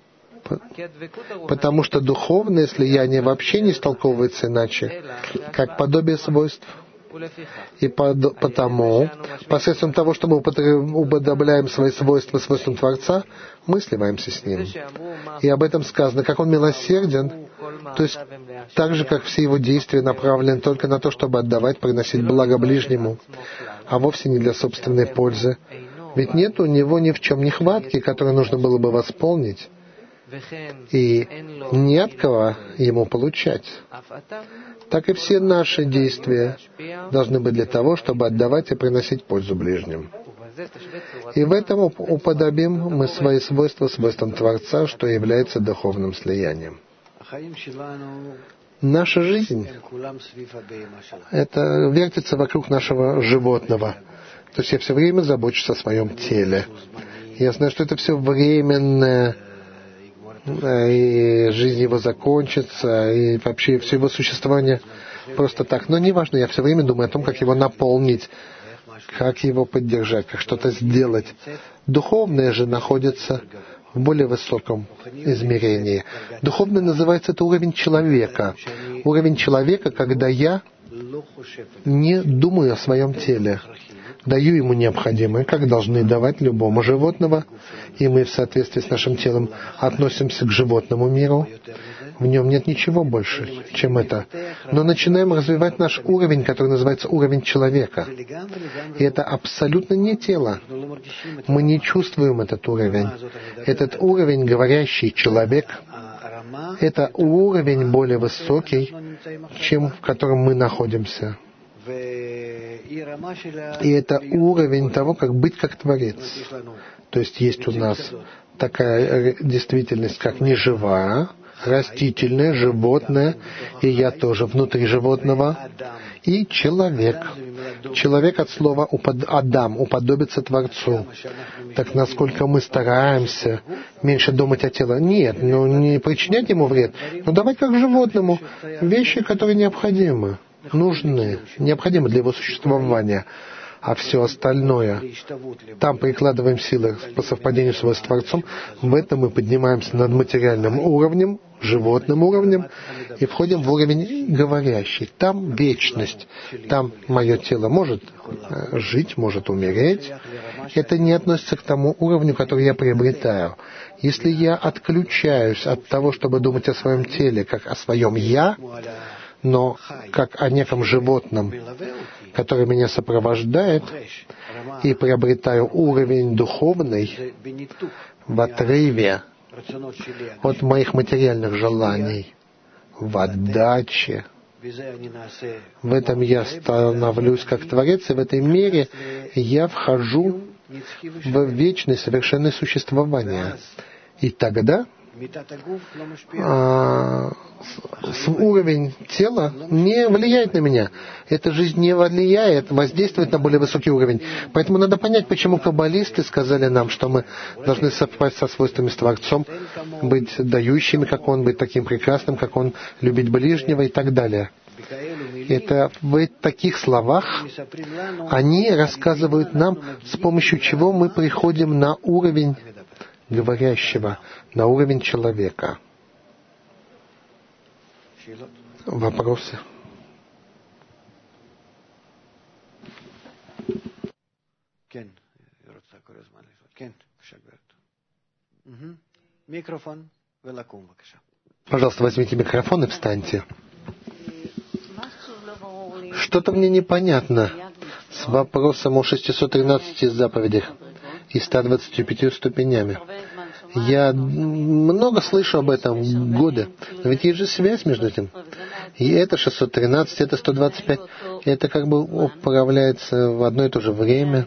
Потому что духовное слияние вообще не истолковывается иначе, как подобие свойств. И потому, посредством того, что мы уподобляем свои свойства свойствам Творца, мы сливаемся с Ним. И об этом сказано, как Он милосерден, то есть так же, как все Его действия направлены только на то, чтобы отдавать, приносить благо ближнему, а вовсе не для собственной пользы. Ведь нет у Него ни в чем нехватки, которую нужно было бы восполнить, и не от кого Ему получать. Так и все наши действия должны быть для того, чтобы отдавать и приносить пользу ближним. И в этом уподобим мы свои свойства свойствам Творца, что является духовным слиянием. Наша жизнь — это вертится вокруг нашего животного. То есть я все время забочусь о своем теле. Я знаю, что это все временное, и жизнь его закончится, и вообще все его существование просто так. Но неважно, я все время думаю о том, как его наполнить, как его поддержать, как что-то сделать. Духовное же находится в более высоком измерении. Духовное называется это уровень человека. Уровень человека, когда я не думаю о своем теле, даю ему необходимое, как должны давать любому животному, и мы в соответствии с нашим телом относимся к животному миру. В нем нет ничего больше, чем это. Но начинаем развивать наш уровень, который называется уровень человека. И это абсолютно не тело. Мы не чувствуем этот уровень. Этот уровень, говорящий человек, это уровень более высокий, чем в котором мы находимся. И это уровень того, как быть как Творец. То есть есть у нас такая действительность, как неживая, растительное, животное, и я тоже внутри животного, и человек. Человек от слова «Адам», уподобиться Творцу. Так насколько мы стараемся меньше думать о теле? Нет, не причинять ему вред, но давать как животному вещи, которые необходимы, нужны, необходимы для его существования. А все остальное, там прикладываем силы по совпадению с Творцом, в этом мы поднимаемся над материальным уровнем, животным уровнем, и входим в уровень говорящий. Там вечность, там мое тело может жить, может умереть. Это не относится к тому уровню, который я приобретаю. Если я отключаюсь от того, чтобы думать о своем теле, как о своем «я», но как о неком животном, который меня сопровождает, и приобретаю уровень духовный в отрыве от моих материальных желаний, в отдаче. В этом я становлюсь как Творец, и в этой мере я вхожу в вечное совершенное существование. И тогда уровень тела не влияет на меня. Эта жизнь не влияет, воздействует на более высокий уровень. Поэтому надо понять, почему каббалисты сказали нам, что мы должны совпасть со свойствами с Творцом, быть дающими, как Он, быть таким прекрасным, как Он, любить ближнего и так далее. Это в таких словах они рассказывают нам, с помощью чего мы приходим на уровень говорящего, на уровень человека. Вопросы? Пожалуйста, возьмите микрофон и встаньте. Что-то мне непонятно с вопросом о 613 заповедях и 125 ступенями. Я много слышу об этом годы, но ведь есть же связь между этим. И это 613, это 125, это как бы управляется в одно и то же время,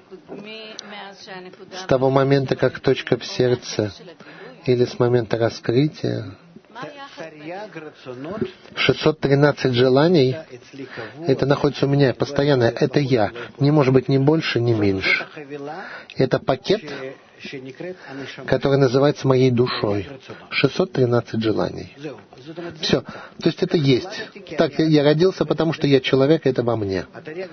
с того момента, как точка в сердце, или с момента раскрытия. 613 желаний, это находится у меня постоянно, это я. Не может быть ни больше, ни меньше. Это пакет, который называется моей душой. 613 желаний. Все. То есть это есть. Так я родился, потому что я человек, это во мне.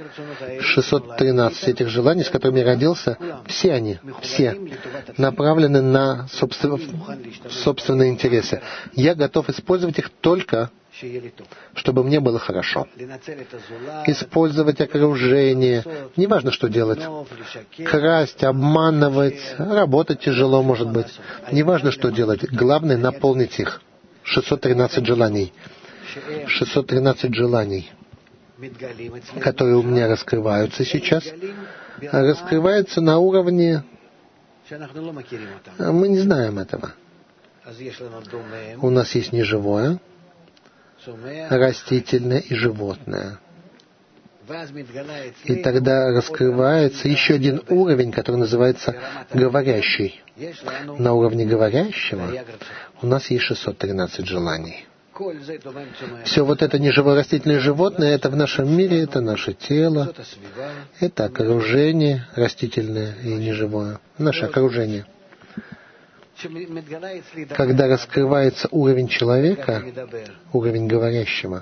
613 этих желаний, с которыми я родился, все они, все направлены на собственные интересы. Я готов использовать их только, чтобы мне было хорошо. Использовать окружение. Неважно, что делать. Красть, обманывать, работать тяжело, может быть. Неважно, что делать. Главное — наполнить их. 613 желаний. 613 желаний, которые у меня раскрываются сейчас, раскрываются на уровне... Мы не знаем этого. У нас есть неживое, растительное и животное. И тогда раскрывается еще один уровень, который называется говорящий. На уровне говорящего у нас есть 613 желаний. Все вот это неживое растительное животное, это в нашем мире, это наше тело, это окружение растительное и неживое, наше окружение. Когда раскрывается уровень человека, уровень говорящего,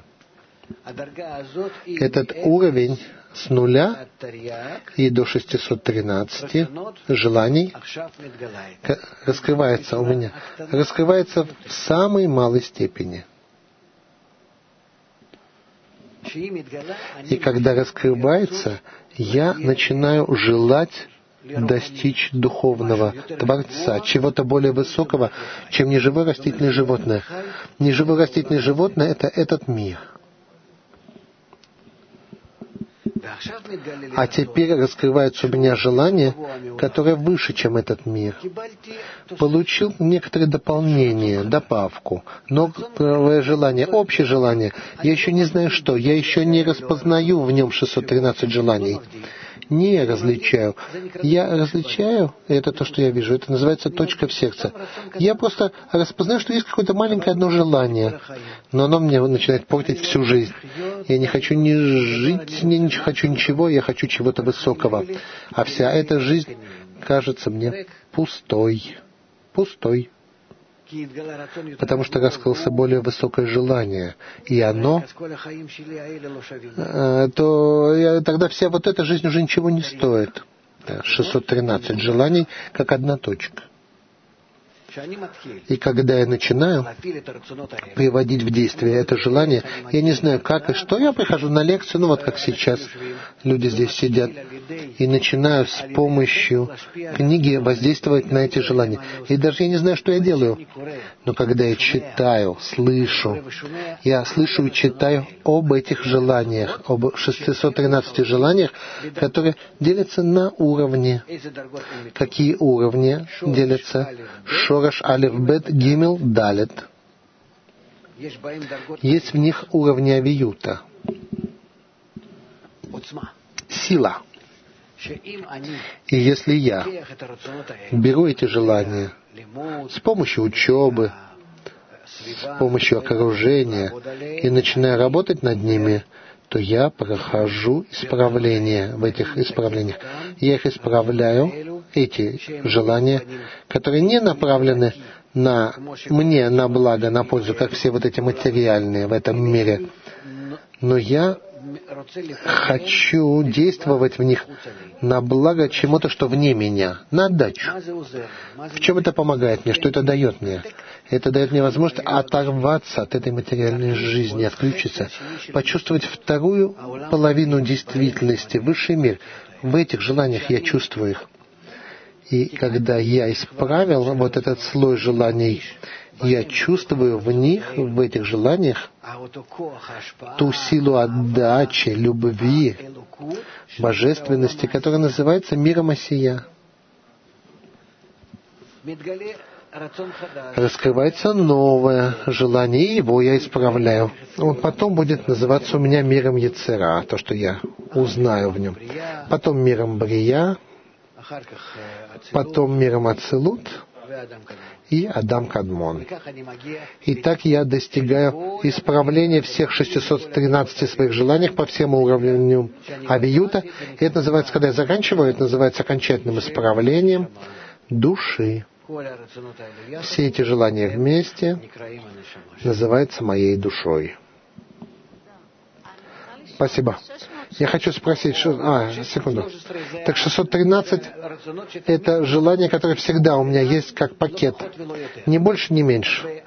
этот уровень с 0 и до 613 желаний раскрывается у меня, раскрывается в самой малой степени. И когда раскрывается, я начинаю желать достичь духовного Творца, чего-то более высокого, чем неживое растительное животное. Неживое растительное животное — это этот мир. А теперь раскрывается у меня желание, которое выше, чем этот мир. Получил некоторое дополнение, добавку, новое желание, общее желание. Я еще не знаю что, я еще не распознаю в нем 613 желаний. Не различаю. Я различаю, это то, что я вижу, это называется точка в сердце. Я просто распознаю, что есть какое-то маленькое одно желание, но оно мне начинает портить всю жизнь. Я не хочу ни жить, не хочу ничего, я хочу чего-то высокого. А вся эта жизнь кажется мне пустой. Пустой. Потому что раскрылся более высокое желание, и оно, тогда вся вот эта жизнь уже ничего не стоит. 613 желаний, как одна точка. И когда я начинаю приводить в действие это желание, я не знаю как и что, я прихожу на лекцию, вот как сейчас люди здесь сидят, и начинаю с помощью книги воздействовать на эти желания. И даже я не знаю, что я делаю. Но когда я читаю, я слышу и читаю об этих желаниях, об 613 желаниях, которые делятся на уровни. Какие уровни делятся? Шораш, Алеф, Бет, Гимел, Далет. Есть в них уровни авиюта. Сила. И если я беру эти желания с помощью учебы, с помощью окружения и начинаю работать над ними, то я прохожу исправление в этих исправлениях. Я их исправляю, эти желания, которые не направлены на мне, на благо, на пользу, как все вот эти материальные в этом мире. Но я хочу действовать в них на благо чему-то, что вне меня, на отдачу. В чем это помогает мне? Что это дает мне? Это дает мне возможность оторваться от этой материальной жизни, отключиться, почувствовать вторую половину действительности, высший мир. В этих желаниях я чувствую их. И когда я исправил вот этот слой желаний, я чувствую в них, в этих желаниях, ту силу отдачи, любви, божественности, которая называется миром Осия. Раскрывается новое желание, и его я исправляю. Он потом будет называться у меня миром Йецер-ара, то, что я узнаю в нем. Потом миром Брия, потом миром Ацилут, и Адам Кадмон. И так я достигаю исправления всех 613 своих желаний по всем уровням авиюта. И это называется, когда я заканчиваю, это называется окончательным исправлением души. Все эти желания вместе называются моей душой. Спасибо. Я хочу спросить, секунду. Так 613 — это желание, которое всегда у меня есть как пакет. Ни больше, ни меньше.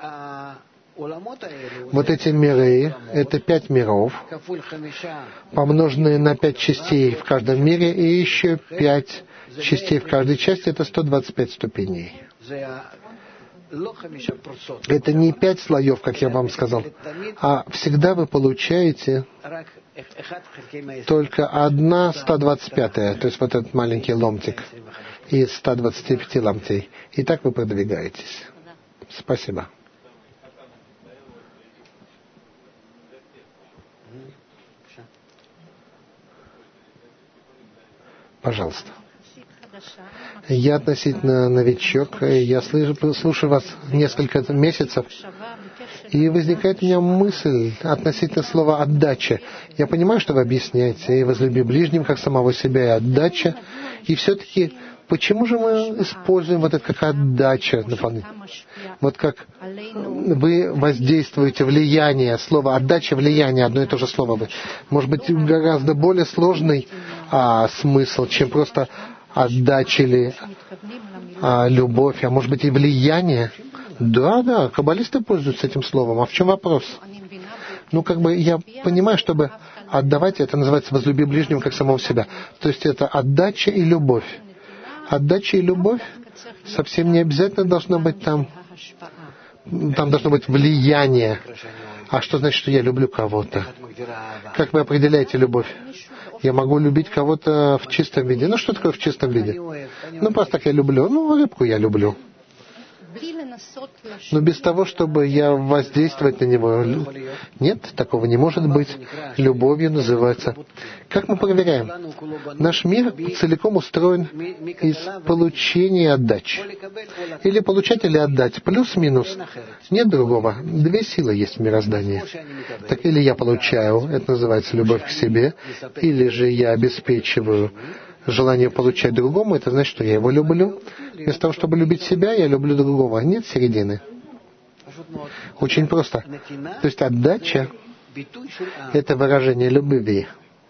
Вот эти миры — это 5 миров, помноженные на 5 частей в каждом мире, и еще 5 частей в каждой части — это 125 ступеней. Это не 5 слоев, как я вам сказал, а всегда вы получаете только 1/125, то есть вот этот маленький ломтик из 125 ломтей. И так вы продвигаетесь. Спасибо. Пожалуйста. Я относительно новичок, я слушаю вас несколько месяцев, и возникает у меня мысль относительно слова «отдача». Я понимаю, что вы объясняете, и возлюби ближним, как самого себя, и отдача. И все-таки, почему же мы используем вот это как отдача? Вот как вы воздействуете, влияние, слово «отдача», «влияние», одно и то же слово. Может быть, гораздо более сложный смысл, чем просто отдача или любовь, а может быть и влияние. Да, каббалисты пользуются этим словом. А в чем вопрос? Я понимаю, чтобы отдавать, это называется «возлюби ближнего, как самого себя». То есть это отдача и любовь. Отдача и любовь совсем не обязательно должно быть там должно быть влияние. А что значит, что я люблю кого-то? Как вы определяете любовь? Я могу любить кого-то в чистом виде. Что такое в чистом виде? Просто так я люблю. Рыбку я люблю. Но без того, чтобы я воздействовать на него. Нет, такого не может быть. Любовью называется. Как мы проверяем? Наш мир целиком устроен из получения и отдачи. Или получать, или отдать. Плюс-минус. Нет другого. 2 силы есть в мироздании. Так или я получаю, это называется любовь к себе, или же я обеспечиваю желание получать другому, это значит, что я его люблю. Вместо того, чтобы любить себя, я люблю другого. Нет середины. Очень просто. То есть отдача — это выражение любви.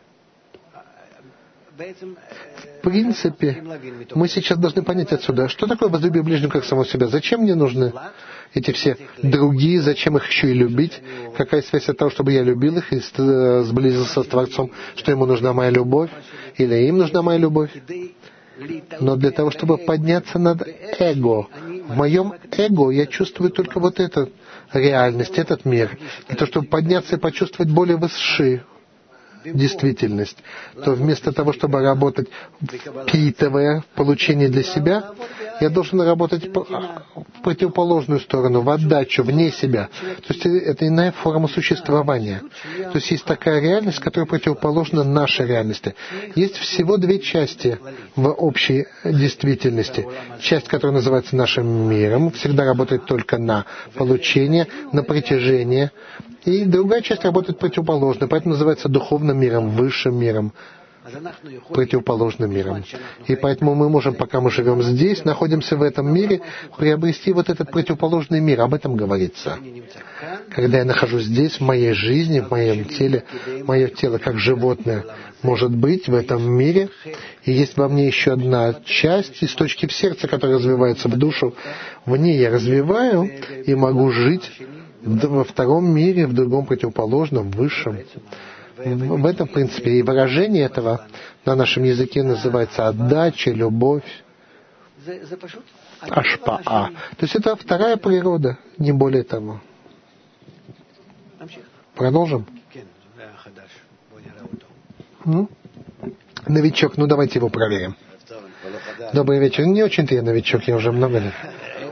В принципе, мы сейчас должны понять отсюда, что такое возлюби ближнего как самого себя. Зачем мне нужны эти все другие, зачем их еще и любить? Какая связь от того, чтобы я любил их и сблизился с Творцом, что ему нужна моя любовь, или им нужна моя любовь? Но для того, чтобы подняться над эго, в моем эго я чувствую только вот эту реальность, этот мир. Для того, чтобы подняться и почувствовать более высшую действительность, то вместо того, чтобы работать, впитывая получение для себя, я должен работать в противоположную сторону, в отдачу, вне себя. То есть это иная форма существования. То есть есть такая реальность, которая противоположна нашей реальности. Есть всего 2 части в общей действительности. Часть, которая называется нашим миром, всегда работает только на получение, на притяжение. И другая часть работает противоположно, поэтому называется духовным миром, высшим миром, противоположным миром. И поэтому мы можем, пока мы живем здесь, находимся в этом мире, приобрести вот этот противоположный мир. Об этом говорится. Когда я нахожусь здесь, в моей жизни, в моем теле, мое тело как животное может быть в этом мире, и есть во мне еще одна часть из точки в сердце, которая развивается в душу. В ней я развиваю и могу жить во втором мире, в другом противоположном, высшем. В этом, в принципе, и выражение этого на нашем языке называется отдача, любовь, ашпаа. То есть это вторая природа, не более того. Продолжим? Новичок, давайте его проверим. Добрый вечер. Не очень-то я новичок, я уже много лет.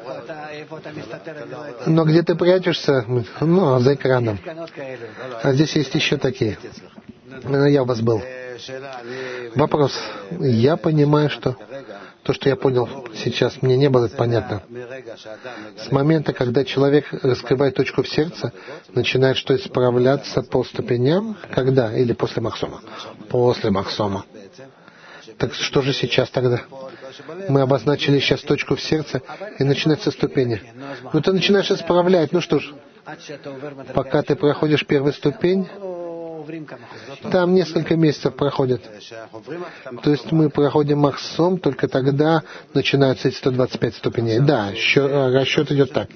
Но где ты прячешься? За экраном. А здесь есть еще такие. Я у вас был. Вопрос. Я понимаю, что То, что я понял сейчас, мне не было понятно. С момента, когда человек раскрывает точку в сердце, начинает что исправляться по ступеням, когда? Или после Махсома? После Махсома. Так что же сейчас тогда? Мы обозначили сейчас точку в сердце, и начинаются ступени. Ну, ты начинаешь исправлять. Ну что ж, пока ты проходишь первую ступень, там несколько месяцев проходит. То есть мы проходим Махсом, только тогда начинаются эти 125 ступеней. Да, расчет идет так.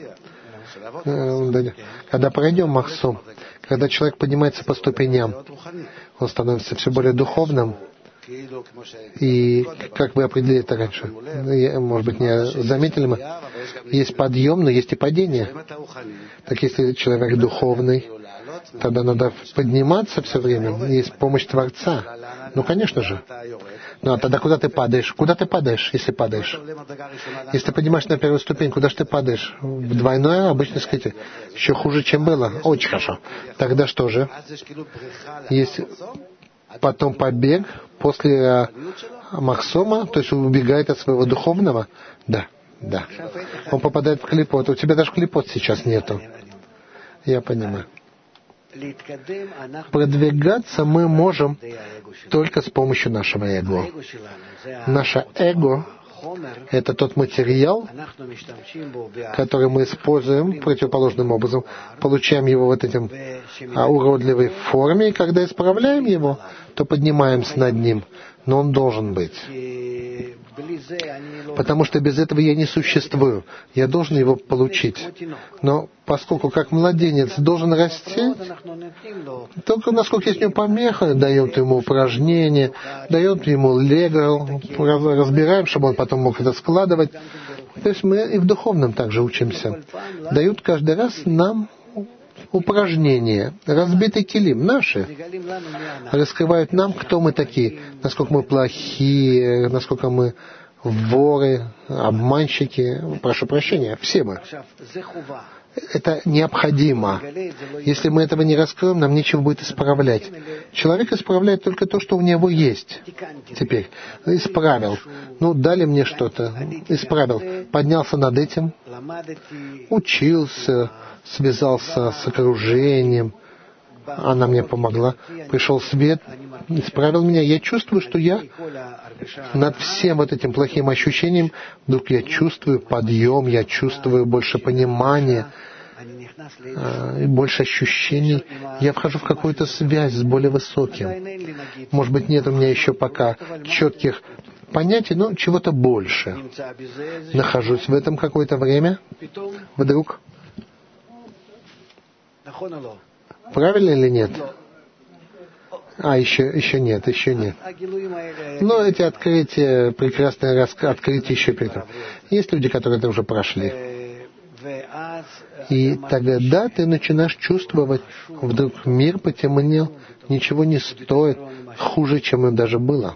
Когда пройдем Махсом, когда человек поднимается по ступеням, он становится все более духовным. И как вы определили это раньше? Может быть, не заметили мы? Есть подъем, но есть и падение. Так если человек духовный, тогда надо подниматься все время. Есть помощь Творца. Ну, конечно же. Ну, а тогда куда ты падаешь? Куда ты падаешь, если падаешь? Если ты поднимаешься на первую ступень, куда же ты падаешь? В двойное, обычно, сказать, еще хуже, чем было. Очень хорошо. Тогда что же? Есть потом побег после Махсома, то есть он убегает от своего духовного? Да. Он попадает в клипот. У тебя даже клипот сейчас нету. Я понимаю. Продвигаться мы можем только с помощью нашего эго. Наше эго — это тот материал, который мы используем противоположным образом, получаем его вот этим уродливой форме, и когда исправляем его, то поднимаемся над ним. Но он должен быть. Потому что без этого я не существую. Я должен его получить. Но поскольку как младенец должен расти, только насколько есть у него помеха, дает ему упражнения, дает ему лего, разбираем, чтобы он потом мог это складывать. То есть мы и в духовном также учимся. Дают каждый раз нам упражнения, разбитый килим, наши, раскрывают нам, кто мы такие, насколько мы плохие, насколько мы воры, обманщики, прошу прощения, все мы. Это необходимо. Если мы этого не раскроем, нам нечего будет исправлять. Человек исправляет только то, что у него есть. Теперь исправил. Ну, дали мне что-то, исправил. Поднялся над этим, учился, связался с окружением. Она мне помогла. Пришел свет, исправил меня. Я чувствую, что я над всем вот этим плохим ощущением, вдруг я чувствую подъем, я чувствую больше понимания, больше ощущений. Я вхожу в какую-то связь с более высоким. Может быть, нет у меня еще пока четких понятий, но чего-то больше. Нахожусь в этом какое-то время, вдруг. Правильно или нет? Еще нет. Но эти открытия, прекрасные открытия еще перед этим. Есть люди, которые это уже прошли. И тогда ты начинаешь чувствовать, вдруг мир потемнел, ничего не стоит, хуже, чем он даже было.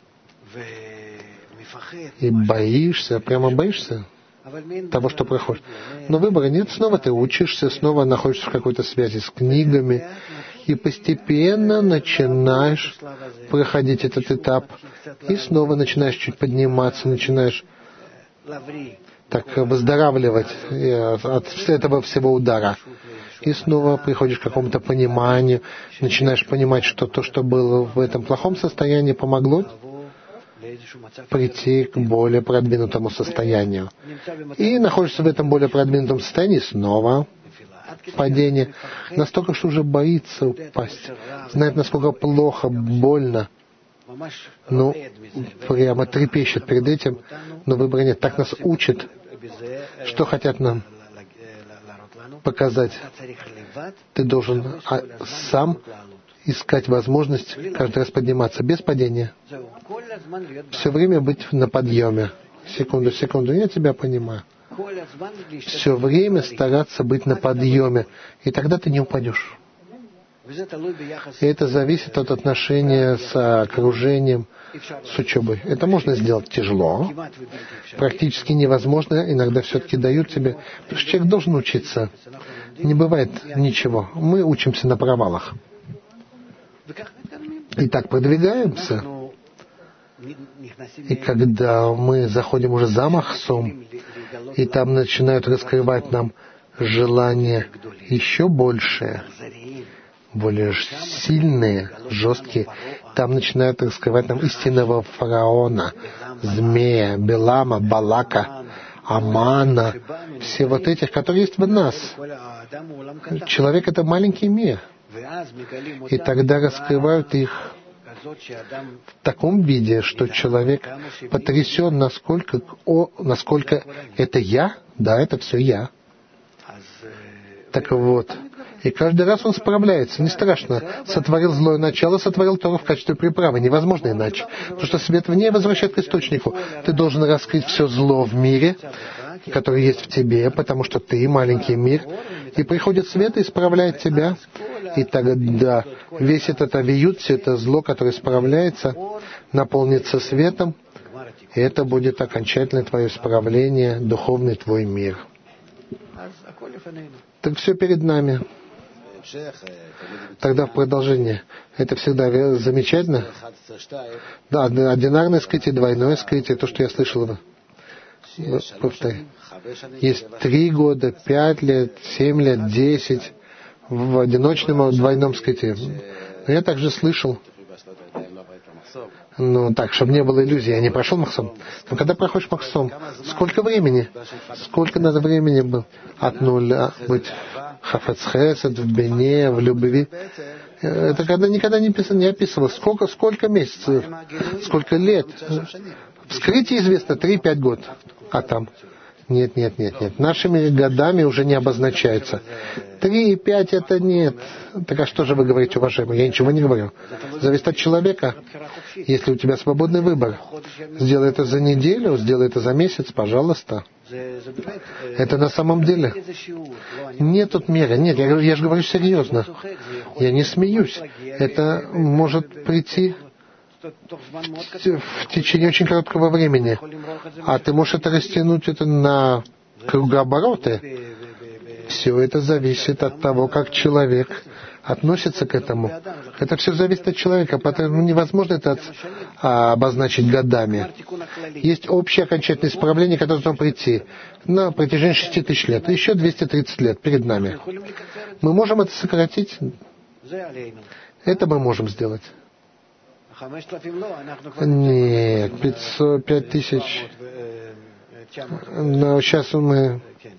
И боишься, прямо боишься того, что проходит. Но выбора нет, снова ты учишься, снова находишься в какой-то связи с книгами, и постепенно начинаешь проходить этот этап, и снова начинаешь чуть подниматься, начинаешь так выздоравливать от этого всего удара. И снова приходишь к какому-то пониманию, начинаешь понимать, что то, что было в этом плохом состоянии, помогло прийти к более продвинутому состоянию. И находишься в этом более продвинутом состоянии снова падение. Настолько, что уже боится упасть. Знает, насколько плохо, больно. Ну, прямо трепещет перед этим, но выбора нет. Так нас учат. Что хотят нам показать? Ты должен сам искать возможность каждый раз подниматься без падения. Все время быть на подъеме. Секунду, я тебя понимаю. Все время стараться быть на подъеме, и тогда ты не упадешь. И это зависит от отношения с окружением, с учебой. Это можно сделать тяжело, практически невозможно, иногда все-таки дают тебе. Потому что человек должен учиться. Не бывает ничего. Мы учимся на провалах. И так продвигаемся. И когда мы заходим уже за Махсом, и там начинают раскрывать нам желания еще большие, более сильные, жесткие, там начинают раскрывать нам истинного фараона, змея, Белама, Балака, Амана, все вот этих, которые есть в нас. Человек — это маленький мир. И тогда раскрывают их в таком виде, что человек потрясен, насколько это я, да, это все я. Так вот, и каждый раз он справляется, не страшно. Сотворил злое начало, сотворил Тору в качестве приправы. Невозможно иначе. Потому что свет в ней возвращает к источнику. Ты должен раскрыть все зло в мире, которое есть в тебе, потому что ты маленький мир. И приходит свет и исправляет тебя. И тогда весь этот авиют, все это зло, которое исправляется, наполнится светом. И это будет окончательное твое исправление, духовный твой мир. Так все перед нами. Тогда в продолжение. Это всегда замечательно. Да, одинарное скрытие, двойное скрытие, то, что я слышал. Повторяю. Есть 3 года, 5 лет, 7 лет, 10 в одиночном двойном скрытии. Но я также слышал. Ну, так, чтобы не было иллюзий, я не прошел Махсом. Но когда проходишь Махсом, сколько времени? Сколько надо времени было от нуля быть хафец хесед, в бене, в любви? Это никогда не описывалось. Сколько месяцев, сколько лет. В скрытии известно 3-5 год. А там? Нет. Нашими годами уже не обозначается. 3 и 5 это нет. Так а что же вы говорите, уважаемый? Я ничего не говорю. Зависит от человека. Если у тебя свободный выбор, сделай это за неделю, сделай это за месяц, пожалуйста. Это на самом деле. Нет тут меры. Нет, я же говорю серьезно. Я не смеюсь. Это может прийти в течение очень короткого времени. А ты можешь это растянуть на кругообороты. Все это зависит от того, как человек относится к этому. Это все зависит от человека, поэтому невозможно это обозначить годами. Есть общее окончательное исправление, которое должно прийти на протяжении 6000 лет. Еще 230 лет перед нами. Мы можем это сократить? Это мы можем сделать. Нет, 5000. Но сейчас мы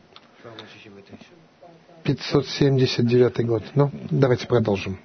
579 год. Ну, давайте продолжим.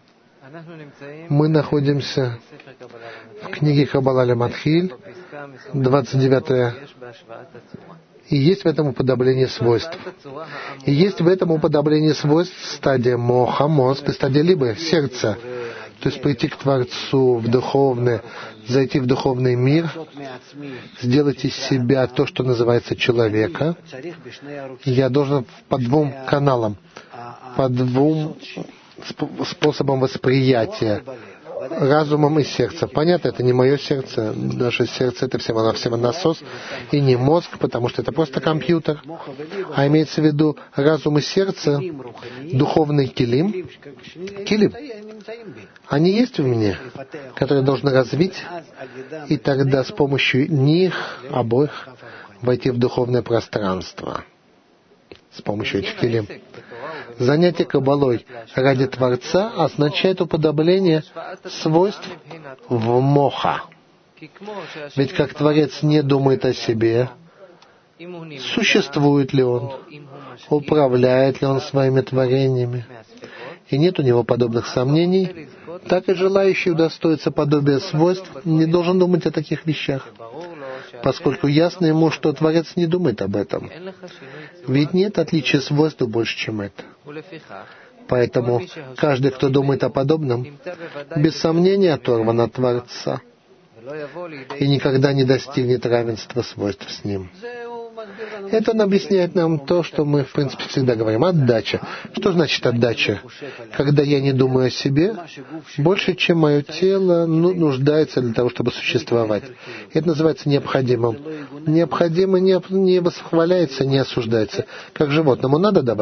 Мы находимся в книге Каббала Лематхиль, 29. И есть в этом уподобление свойств. И есть в этом уподобление свойств стадия моха, мозг, и стадия либо сердца. То есть прийти к Творцу в духовное, зайти в духовный мир, сделать из себя то, что называется человека. Я должен по 2 каналам, по 2 способам восприятия. Разумом и сердцем. Понятно, это не мое сердце. Наше сердце — это всего-навсего насос, и не мозг, потому что это просто компьютер. А имеется в виду разум и сердце, духовный килим. Килим. Они есть в мне, которые должны развить, и тогда с помощью них обоих войти в духовное пространство. С помощью этих килим. Занятие каббалой ради Творца означает уподобление свойств в моха. Ведь как Творец не думает о себе, существует ли Он, управляет ли Он своими творениями, и нет у него подобных сомнений, так и желающий удостоиться подобия свойств не должен думать о таких вещах, поскольку ясно ему, что Творец не думает об этом. Ведь нет отличия свойств больше, чем это. Поэтому каждый, кто думает о подобном, без сомнения оторван от Творца и никогда не достигнет равенства свойств с Ним. Это он объясняет нам то, что мы, в принципе, всегда говорим. Отдача. Что значит отдача? Когда я не думаю о себе, больше, чем мое тело нуждается для того, чтобы существовать. Это называется необходимым. Необходимо не восхваляется, не осуждается. Как животному надо давать?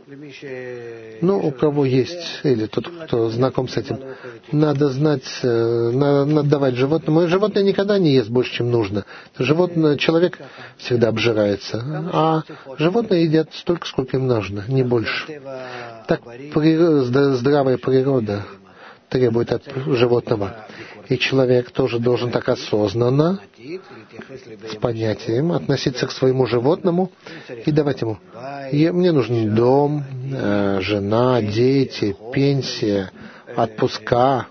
Ну, у кого есть, или тот, кто знаком с этим, надо знать, надо давать животному. И животное никогда не ест больше, чем нужно. Животное, человек всегда обжирается, а животные едят столько, сколько им нужно, не больше. Так здравая природа требует от животного. И человек тоже должен так осознанно, с понятием, относиться к своему животному и давать ему. Мне нужен дом, жена, дети, пенсия, отпуска,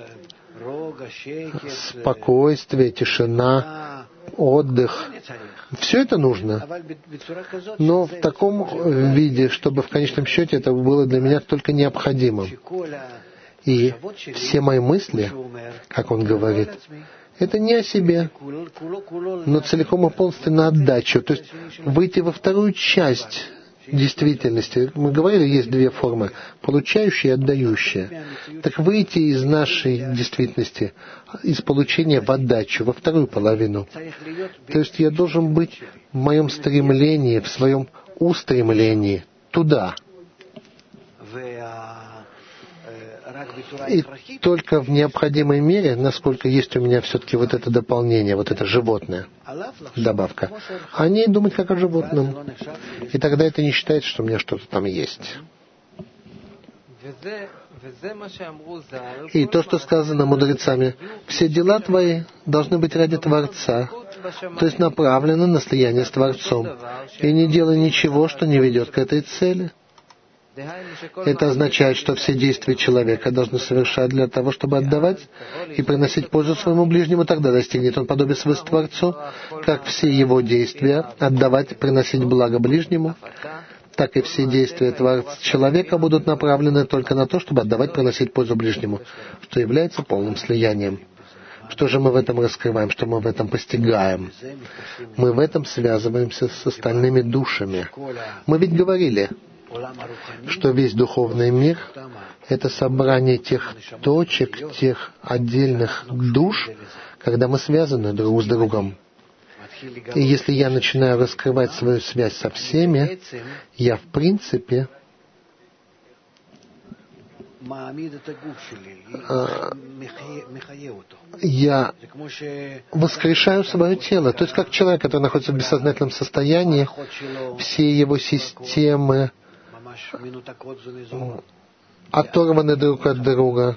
спокойствие, тишина, отдых. Все это нужно. Но в таком виде, чтобы в конечном счете это было для меня только необходимым. И все мои мысли, как он говорит, это не о себе, но целиком и полностью на отдачу. То есть выйти во вторую часть действительности. Мы говорили, есть две формы: получающая и отдающая. Так выйти из нашей действительности, из получения в отдачу, во вторую половину. То есть я должен быть в моем стремлении, в своем устремлении туда. И только в необходимой мере, насколько есть у меня все-таки вот это дополнение, вот это животное, добавка, о ней думать как о животном. И тогда это не считается, что у меня что-то там есть. И то, что сказано мудрецами, все дела твои должны быть ради Творца, то есть направлены на слияние с Творцом. И не делай ничего, что не ведет к этой цели. Это означает, что все действия человека должны совершать для того, чтобы отдавать и приносить пользу своему ближнему, тогда достигнет он подобия свойств Творцу, как все его действия отдавать и приносить благо ближнему, так и все действия человека будут направлены только на то, чтобы отдавать, приносить пользу ближнему, что является полным слиянием. Что же мы в этом раскрываем, что мы в этом постигаем? Мы в этом связываемся с остальными душами. Мы ведь говорили, что весь духовный мир — это собрание тех точек, тех отдельных душ, когда мы связаны друг с другом. И если я начинаю раскрывать свою связь со всеми, я в принципе я воскрешаю свое тело. То есть как человек, который находится в бессознательном состоянии, все его системы оторваны друг от друга.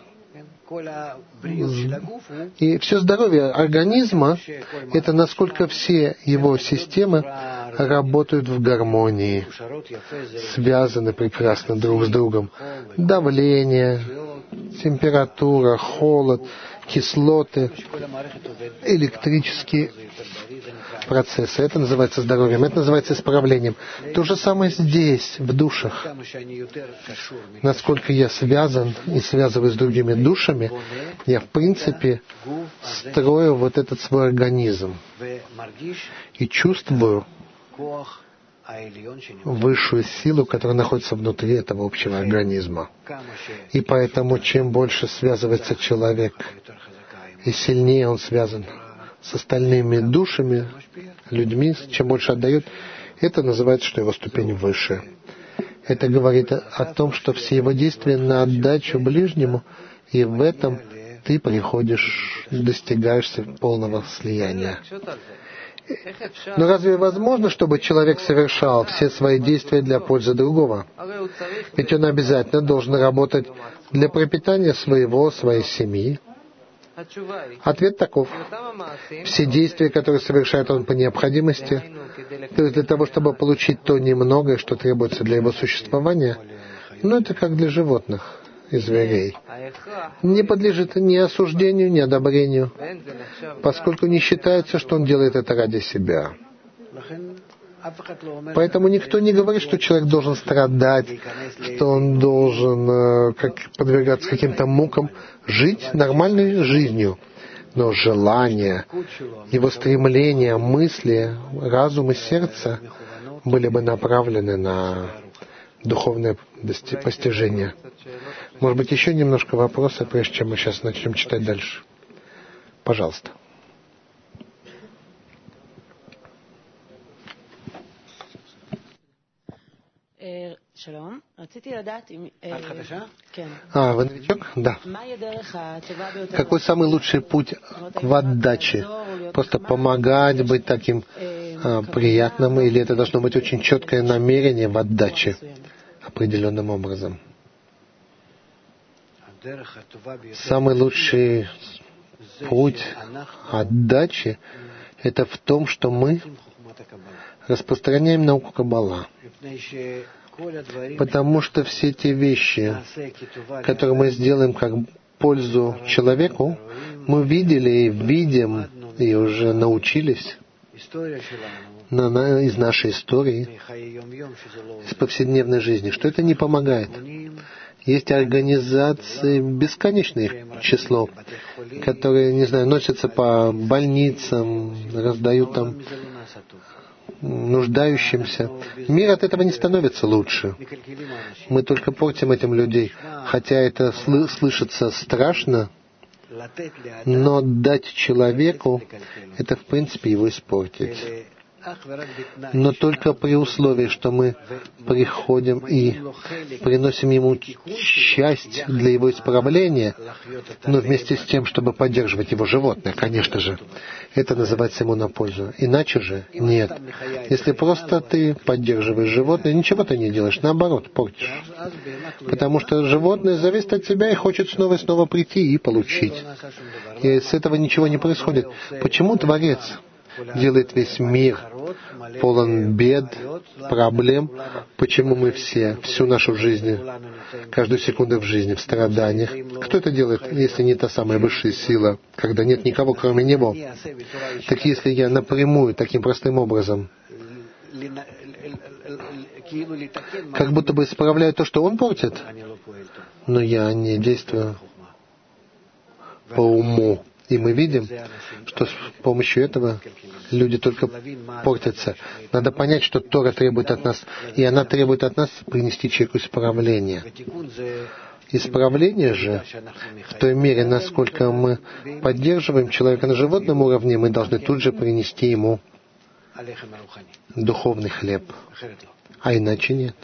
И все здоровье организма — это насколько все его системы работают в гармонии, связаны прекрасно друг с другом. Давление, температура, холод, кислоты, электрические процессы. Это называется здоровьем, это называется исправлением. То же самое здесь, в душах. Насколько я связан и связываюсь с другими душами, я в принципе строю вот этот свой организм и чувствую высшую силу, которая находится внутри этого общего организма. И поэтому, чем больше связывается человек, и сильнее он связан с остальными душами, людьми, чем больше отдает, это называется, что его ступень выше. Это говорит о том, что все его действия на отдачу ближнему, и в этом ты приходишь, достигаешь полного слияния. Но разве возможно, чтобы человек совершал все свои действия для пользы другого? Ведь он обязательно должен работать для пропитания своей семьи. Ответ таков. Все действия, которые совершает он по необходимости, то есть для того, чтобы получить то немногое, что требуется для его существования, это как для животных и зверей. Не подлежит ни осуждению, ни одобрению, поскольку не считается, что он делает это ради себя. Поэтому никто не говорит, что человек должен страдать, что он должен подвергаться каким-то мукам, жить нормальной жизнью. Но желания, его стремления, мысли, разум и сердце были бы направлены на духовное постижение. Может быть, еще немножко вопросов, прежде чем мы сейчас начнем читать дальше. Пожалуйста. Вы новичок? Да. Какой самый лучший путь в отдаче? Просто помогать, быть таким приятным, или это должно быть очень четкое намерение в отдаче определенным образом? Самый лучший путь отдачи — это в том, что мы распространяем науку Каббала. Потому что все те вещи, которые мы сделаем как пользу человеку, мы видели и видим, и уже научились из нашей истории, из повседневной жизни, что это не помогает. Есть организации, бесконечное их число, которые, не знаю, носятся по больницам, раздают там нуждающимся. Мир от этого не становится лучше. Мы только портим этим людей. Хотя это слышится страшно, но дать человеку — это, в принципе, его испортить. Но только при условии, что мы приходим и приносим ему часть для его исправления, но вместе с тем, чтобы поддерживать его животное, конечно же, это называется ему на пользу. Иначе же нет. Если просто ты поддерживаешь животное, ничего ты не делаешь, наоборот, портишь. Потому что животное зависит от тебя и хочет снова и снова прийти и получить. И с этого ничего не происходит. Почему Творец делает весь мир полон бед, проблем? Почему мы все, всю нашу жизнь, каждую секунду в жизни, в страданиях? Кто это делает, если не та самая высшая сила, когда нет никого, кроме Него? Так если я напрямую, таким простым образом, как будто бы исправляю то, что Он портит, но я не действую по уму. И мы видим, что с помощью этого люди только портятся. Надо понять, что Тора требует от нас, и она требует от нас принести человеку исправление. Исправление же, в той мере, насколько мы поддерживаем человека на животном уровне, мы должны тут же принести ему духовный хлеб. А иначе нет.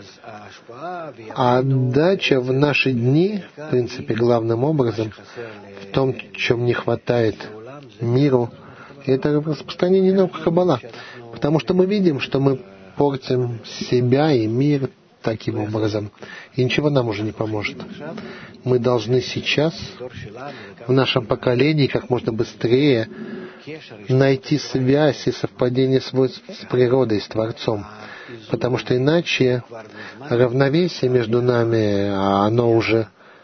А отдача в наши дни, в принципе, главным образом, в том, чем не хватает миру, это распространение науки Каббала. Потому что мы видим, что мы портим себя и мир таким образом. И ничего нам уже не поможет. Мы должны сейчас, в нашем поколении, как можно быстрее найти связь и совпадение свойств с природой, с Творцом. Потому что иначе равновесие между нами, оно уже,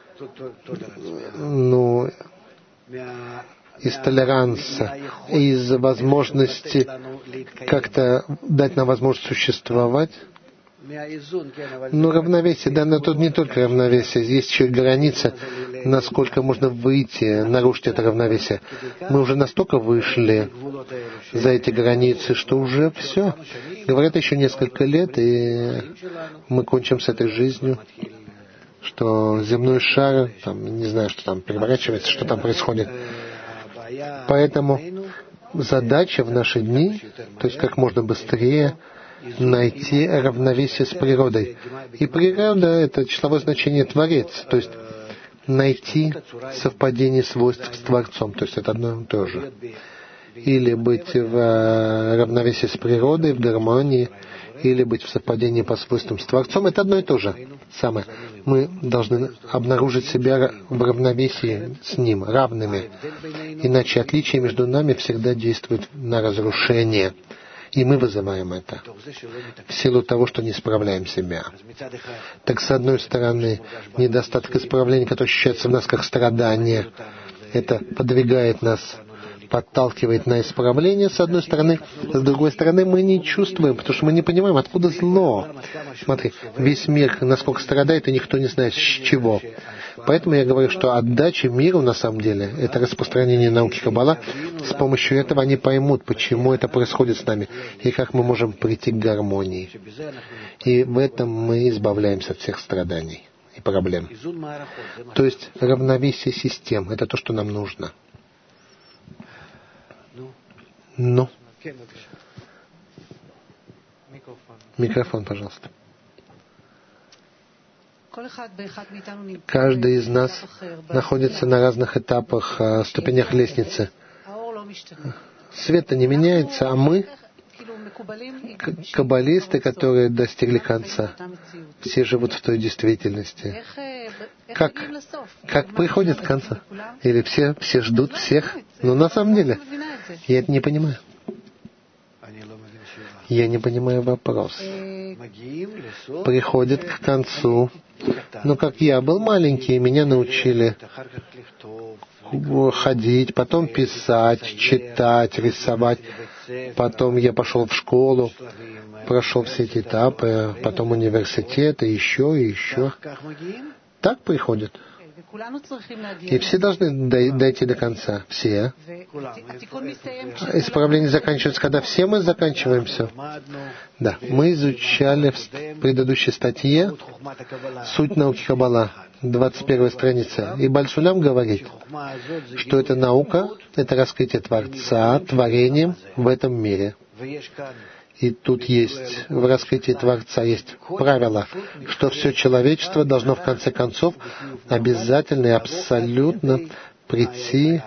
из толеранса, из возможности как-то дать нам возможность существовать. Равновесие, да, но тут не только равновесие, есть еще и граница, насколько можно выйти, нарушить это равновесие. Мы уже настолько вышли за эти границы, что уже все. Говорят, еще несколько лет, и мы кончим с этой жизнью, что земной шар, там, не знаю, что там переворачивается, что там происходит. Поэтому задача в наши дни, то есть как можно быстрее найти равновесие с природой. И природа — это числовое значение Творец, то есть найти совпадение свойств с Творцом, то есть это одно и то же. Или быть в равновесии с природой, в гармонии, или быть в совпадении по свойствам с Творцом — это одно и то же самое. Мы должны обнаружить себя в равновесии с Ним, равными. Иначе отличие между нами всегда действует на разрушение. И мы вызываем это в силу того, что не исправляем себя. Так, с одной стороны, недостаток исправления, который ощущается в нас как страдание, это подвигает нас, подталкивает на исправление, с одной стороны. С другой стороны, мы не чувствуем, потому что мы не понимаем, откуда зло. Смотри, весь мир насколько страдает, и никто не знает, с чего. Поэтому я говорю, что отдача миру, на самом деле, это распространение науки Каббала. С помощью этого они поймут, почему это происходит с нами, и как мы можем прийти к гармонии. И в этом мы избавляемся от всех страданий и проблем. То есть равновесие систем — это то, что нам нужно. Микрофон, пожалуйста. Каждый из нас находится на разных этапах, ступенях лестницы. Свет-то не меняется, а мы, каббалисты, которые достигли конца, все живут в той действительности. Как приходит к концу? Или все ждут всех? Но на самом деле, я это не понимаю. Я не понимаю вопрос. Приходит к концу. Но как я был маленький, меня научили ходить, потом писать, читать, рисовать. Потом я пошел в школу, прошел все эти этапы, потом университет, и еще, и еще. Так приходит. И все должны дойти до конца. Все. Исправление заканчивается, когда все мы заканчиваем все. Да, мы изучали в предыдущей статье суть науки Каббала, 21 страница. И Баль-Сулам говорит, что эта наука — это раскрытие Творца творением в этом мире. И тут есть, в раскрытии Творца есть правило, что все человечество должно в конце концов обязательно и абсолютно прийти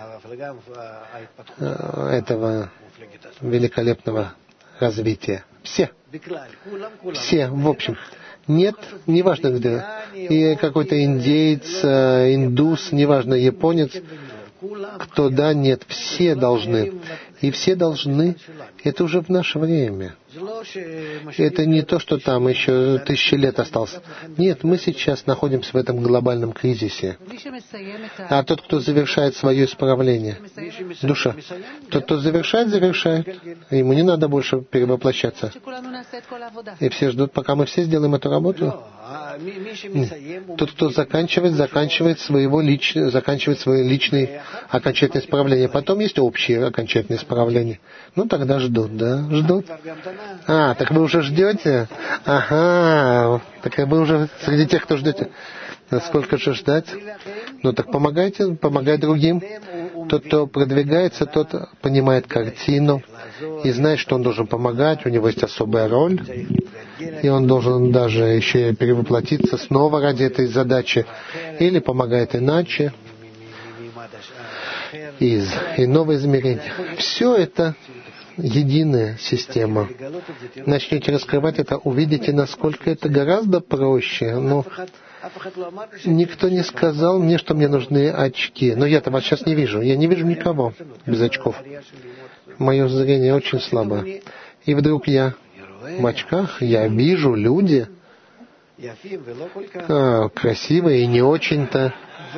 этого великолепного развития. Все. Все, в общем. Нет, неважно где. И какой-то индеец, индус, неважно, японец, кто да, нет, все должны. И все должны. Это уже в наше время. Это не то, что там еще 1000 лет осталось. Нет, мы сейчас находимся в этом глобальном кризисе. А тот, кто завершает свое исправление, душа, тот, кто завершает. Ему не надо больше перевоплощаться. И все ждут, пока мы все сделаем эту работу. Тот, кто заканчивает свое личное окончательное исправление. Потом есть общее окончательное исправление. Ну, тогда ждут, да? Ждут. Так вы уже ждете? Ага. Так вы уже среди тех, кто ждете. Сколько же ждать? Ну, так помогайте, помогай другим. Тот, кто продвигается, тот понимает картину и знает, что он должен помогать, у него есть особая роль, и он должен даже еще перевоплотиться снова ради этой задачи, или помогает иначе, из иного измерения. Все это единая система. Начнете раскрывать это, увидите, насколько это гораздо проще. Но никто не сказал мне, что мне нужны очки. Но я-то вас сейчас не вижу. Я не вижу никого без очков. Мое зрение очень слабое. И вдруг я в очках, я вижу люди красивые и не очень-то.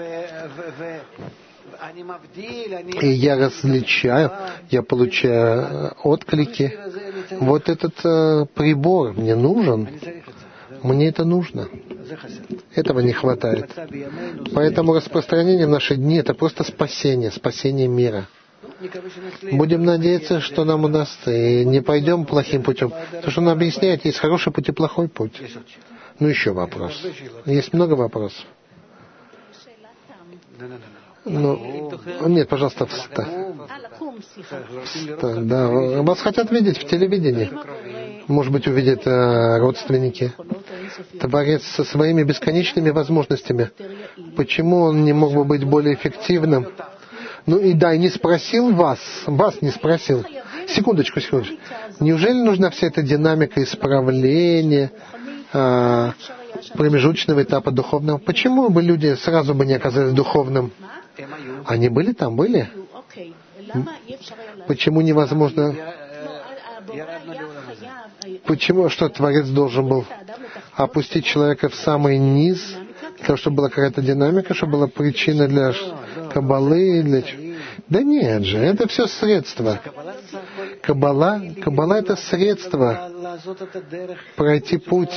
И я различаю, я получаю отклики. Вот этот прибор мне нужен. Мне это нужно. Этого не хватает. Поэтому распространение в наши дни — это просто спасение мира. Будем надеяться, что нам удастся, и не пойдем плохим путем. Потому что он объясняет, есть хороший путь и плохой путь. Ну, еще вопрос. Есть много вопросов. Нет, пожалуйста, встань. Да, вас хотят видеть в телевидении. Может быть, увидят родственники. Творец со своими бесконечными возможностями. Почему он не мог бы быть более эффективным? Ну и да, и не спросил вас не спросил. Секундочку. Неужели нужна вся эта динамика исправления, промежуточного этапа духовного? Почему бы люди сразу бы не оказались духовным? Они были там, были? Почему невозможно? Почему, что Творец должен был опустить человека в самый низ, для того, чтобы была какая-то динамика, чтобы была причина для Каббалы? Да нет же, это все средства. Каббала — это средство пройти путь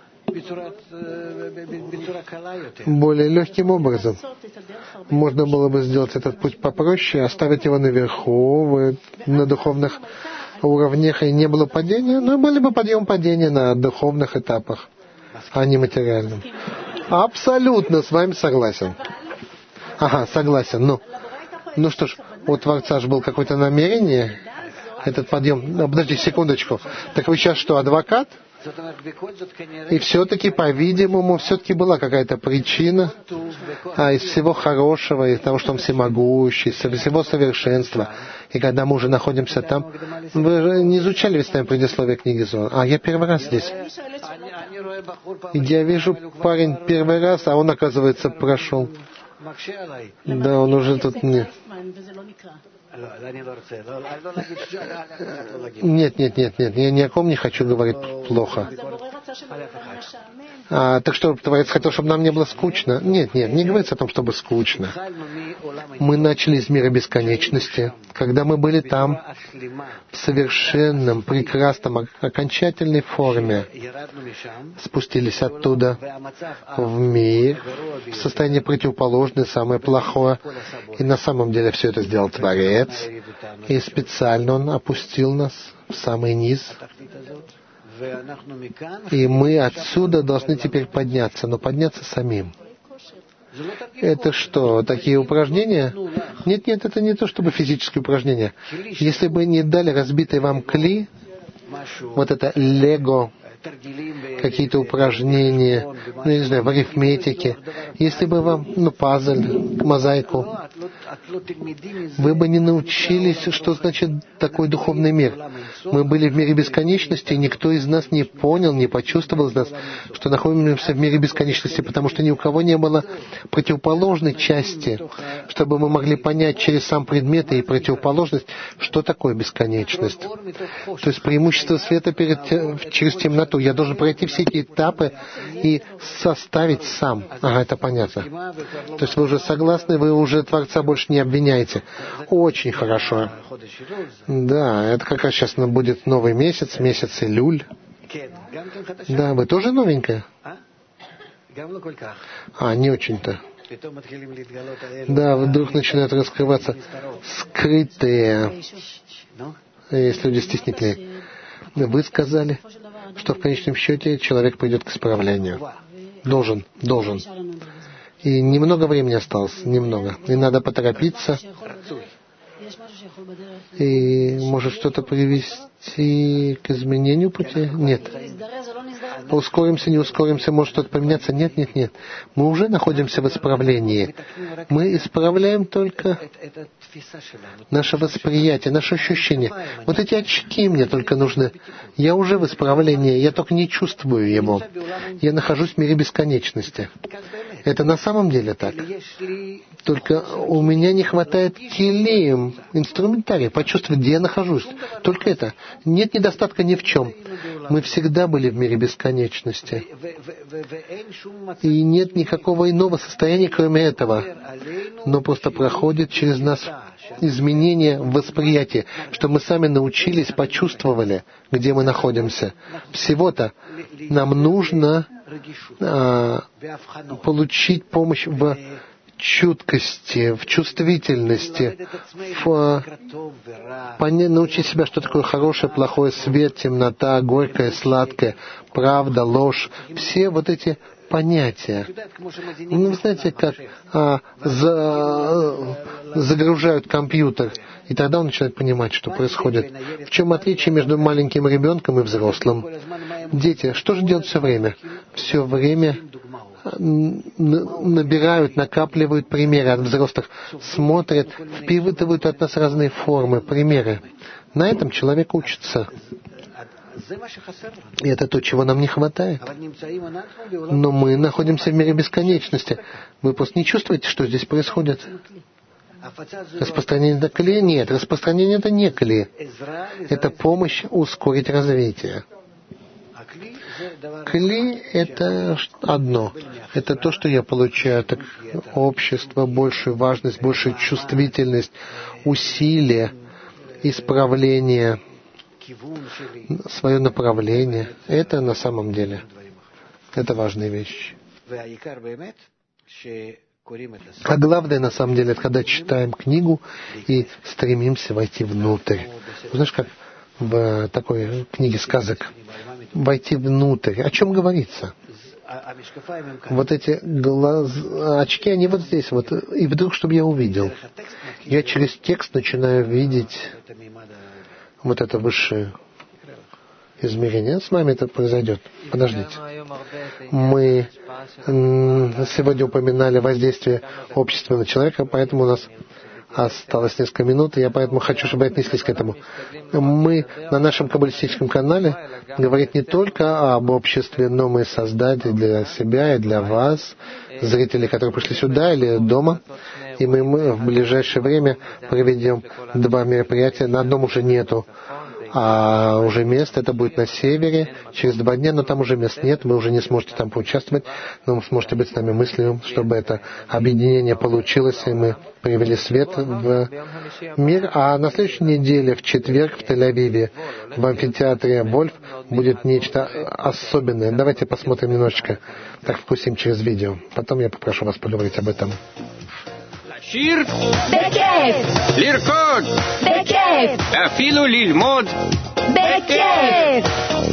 более легким образом. Можно было бы сделать этот путь попроще, оставить его наверху, на духовных уровнях, и не было падения, но были бы подъем-падения на духовных этапах, а не материальном. Абсолютно с вами согласен. Ага, согласен. Ну что ж, у Творца же было какое-то намерение, этот подъем. Подождите секундочку. Так вы сейчас что, адвокат? И все-таки, по-видимому, все-таки была какая-то причина из всего хорошего, из того, что он всемогущий, из всего совершенства. И когда мы уже находимся там, вы же не изучали ведь с нами предисловие книги Зоар. Я первый раз здесь. И я вижу, парень первый раз, а он, оказывается, прошел. Да, он уже тут не... Нет, я ни о ком не хочу говорить плохо. Так что, Творец хотел, чтобы нам не было скучно? Нет, не говорится о том, чтобы скучно. Мы начали из мира бесконечности. Когда мы были там, в совершенном, прекрасном, окончательной форме, спустились оттуда в мир, в состояние противоположное, самое плохое. И на самом деле все это сделал Творец. И специально Он опустил нас в самый низ. И мы отсюда должны теперь подняться, но подняться самим. Это что, такие упражнения? Нет, это не то, чтобы физические упражнения. Если бы не дали разбитый вам кли, вот это лего, какие-то упражнения, я не знаю, в арифметике, если бы вам, пазл, мозаику, вы бы не научились, что значит такой духовный мир. Мы были в мире бесконечности, и никто из нас не понял, не почувствовал из нас, что находимся в мире бесконечности, потому что ни у кого не было противоположной части, чтобы мы могли понять через сам предмет и противоположность, что такое бесконечность. То есть преимущество света через темноту. Я должен пройти все эти этапы и составить сам. Это понятно. То есть вы уже согласны, вы уже Творца больше не обвиняете. Очень хорошо. Да, это как раз сейчас будет новый месяц, месяц Илюль. Да, вы тоже новенькая? Не очень-то. Да, вдруг начинают раскрываться скрытые, если люди стеснительные. Вы сказали, что в конечном счете человек пойдет к исправлению. Должен. И немного времени осталось, немного. И надо поторопиться. И может что-то привести к изменению пути? Нет. Ускоримся, не ускоримся, может что-то поменяться? Нет. Мы уже находимся в исправлении. Мы исправляем только наше восприятие, наше ощущение. Вот эти очки мне только нужны. Я уже в исправлении, я только не чувствую его. Я нахожусь в мире бесконечности. Это на самом деле так. Только у меня не хватает килим, инструментария, почувствовать, где я нахожусь. Только это. Нет недостатка ни в чем. Мы всегда были в мире бесконечности. И нет никакого иного состояния, кроме этого. Но просто проходит через нас изменение в восприятии, что мы сами научились, почувствовали, где мы находимся. Всего-то нам нужно получить помощь в чуткости, в чувствительности, научить себя, что такое хорошее, плохое, свет, темнота, горькое, сладкое, правда, ложь. Все вот эти понятия. Вы знаете, как загружают компьютер, и тогда он начинает понимать, что происходит. В чем отличие между маленьким ребенком и взрослым? Дети, что же делают все время? Все время набирают, накапливают примеры от взрослых, смотрят, впитывают от нас разные формы, примеры. На этом человек учится. И это то, чего нам не хватает. Но мы находимся в мире бесконечности. Вы просто не чувствуете, что здесь происходит? Распространение это кли? Нет, распространение это не кли. Это помощь ускорить развитие. Кли — это одно. Это то, что я получаю от общества, большую важность, большую чувствительность, усилие, исправление, свое направление. Это на самом деле. Это важные вещи. А главное, на самом деле, это когда читаем книгу и стремимся войти внутрь. Знаешь, как в такой книге сказок? Войти внутрь. О чем говорится? Вот эти очки, они вот здесь, вот. И вдруг, чтобы я увидел. Я через текст начинаю видеть вот это высшее. измерения. С нами это произойдет. Подождите. Мы сегодня упоминали воздействие общества на человека, поэтому у нас осталось несколько минут, и я поэтому хочу, чтобы вы отнеслись к этому. Мы на нашем каббалистическом канале говорим не только об обществе, но мы создатели для себя и для вас, зрителей, которые пришли сюда или дома. И мы в ближайшее время проведем 2 мероприятия. На одном уже нету уже мест. Это будет на севере через 2 дня, но там уже мест нет. Вы уже не сможете там поучаствовать, но вы сможете быть с нами мыслью, чтобы это объединение получилось, и мы привели свет в мир. А на следующей неделе, в четверг, в Тель-Авиве, в амфитеатре Вольф, будет нечто особенное. Давайте посмотрим немножечко, так вкусим через видео. Потом я попрошу вас поговорить об этом. לשיר? בכיף. לרקוד? בכיף. אפילו ללמוד? בכיף.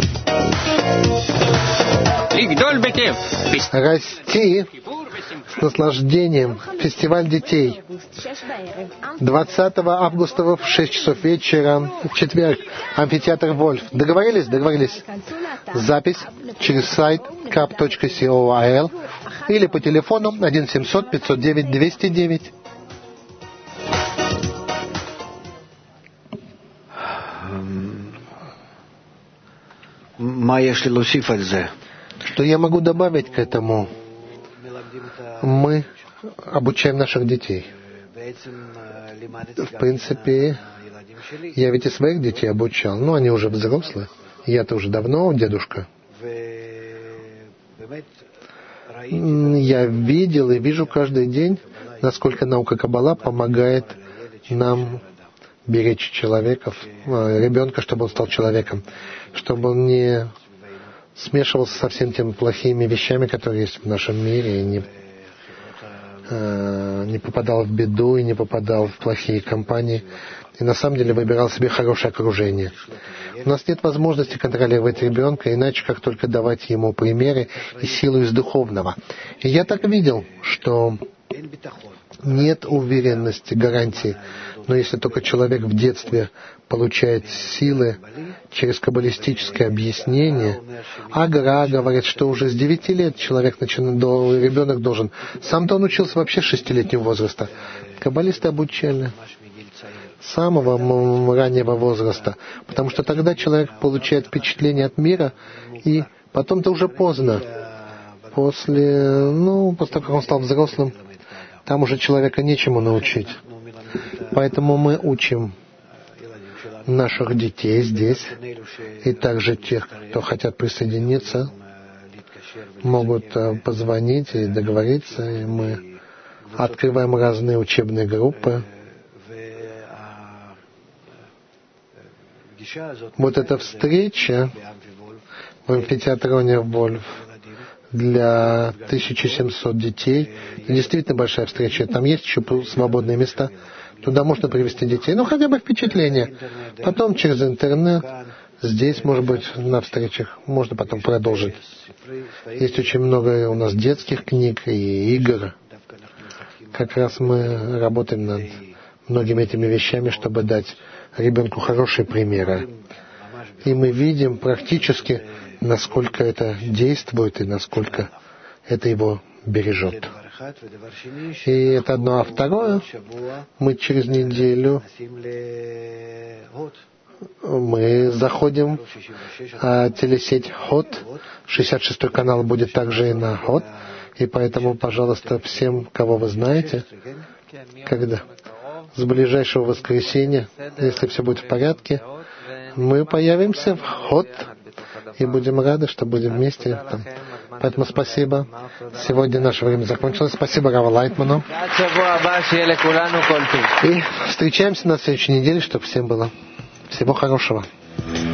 לגדול בכיף. Расти с наслаждением. Фестиваль детей. 20 августа в 6 часов вечера, в четверг, амфитеатр Вольф. Договорились? Договорились. Запись через сайт kap.co.il или по телефону 1-700-509-209. Что я могу добавить к этому? Мы обучаем наших детей. В принципе, я ведь и своих детей обучал, но они уже взрослые. Я-то уже давно дедушка. Я видел и вижу каждый день, насколько наука Каббала помогает нам беречь человека, ребенка, чтобы он стал человеком, чтобы он не смешивался со всеми теми плохими вещами, которые есть в нашем мире, и не попадал в беду, и не попадал в плохие компании, и на самом деле выбирал себе хорошее окружение. У нас нет возможности контролировать ребенка, иначе как только давать ему примеры и силу из духовного. И я так видел, что нет уверенности, гарантии. Но если только человек в детстве получает силы через каббалистическое объяснение, Агра говорит, что уже с 9 лет ребенок должен. Сам-то он учился вообще с 6-летнего возраста. Каббалисты обучали с самого раннего возраста, потому что тогда человек получает впечатление от мира, и потом-то уже поздно. После того, как он стал взрослым, там уже человека нечему научить. Поэтому мы учим наших детей здесь, и также тех, кто хотят присоединиться, могут позвонить и договориться, и мы открываем разные учебные группы. Вот эта встреча в амфитеатроне Вольф для 1700 детей, действительно большая встреча. Там есть еще свободные места. Туда можно привести детей, хотя бы впечатление. Потом через интернет, здесь, может быть, на встречах, можно потом продолжить. Есть очень много у нас детских книг и игр. Как раз мы работаем над многими этими вещами, чтобы дать ребенку хорошие примеры. И мы видим практически, насколько это действует и насколько это его бережет. И это одно. А второе, мы через неделю мы заходим телесеть Хот. 66-й канал будет также и на Хот. И поэтому, пожалуйста, всем, кого вы знаете, когда с ближайшего воскресенья, если все будет в порядке, мы появимся в Хот и будем рады, что будем вместе там. Поэтому спасибо. Сегодня наше время закончилось. Спасибо Раву Лайтману. И встречаемся на следующей неделе, чтобы всем было всего хорошего.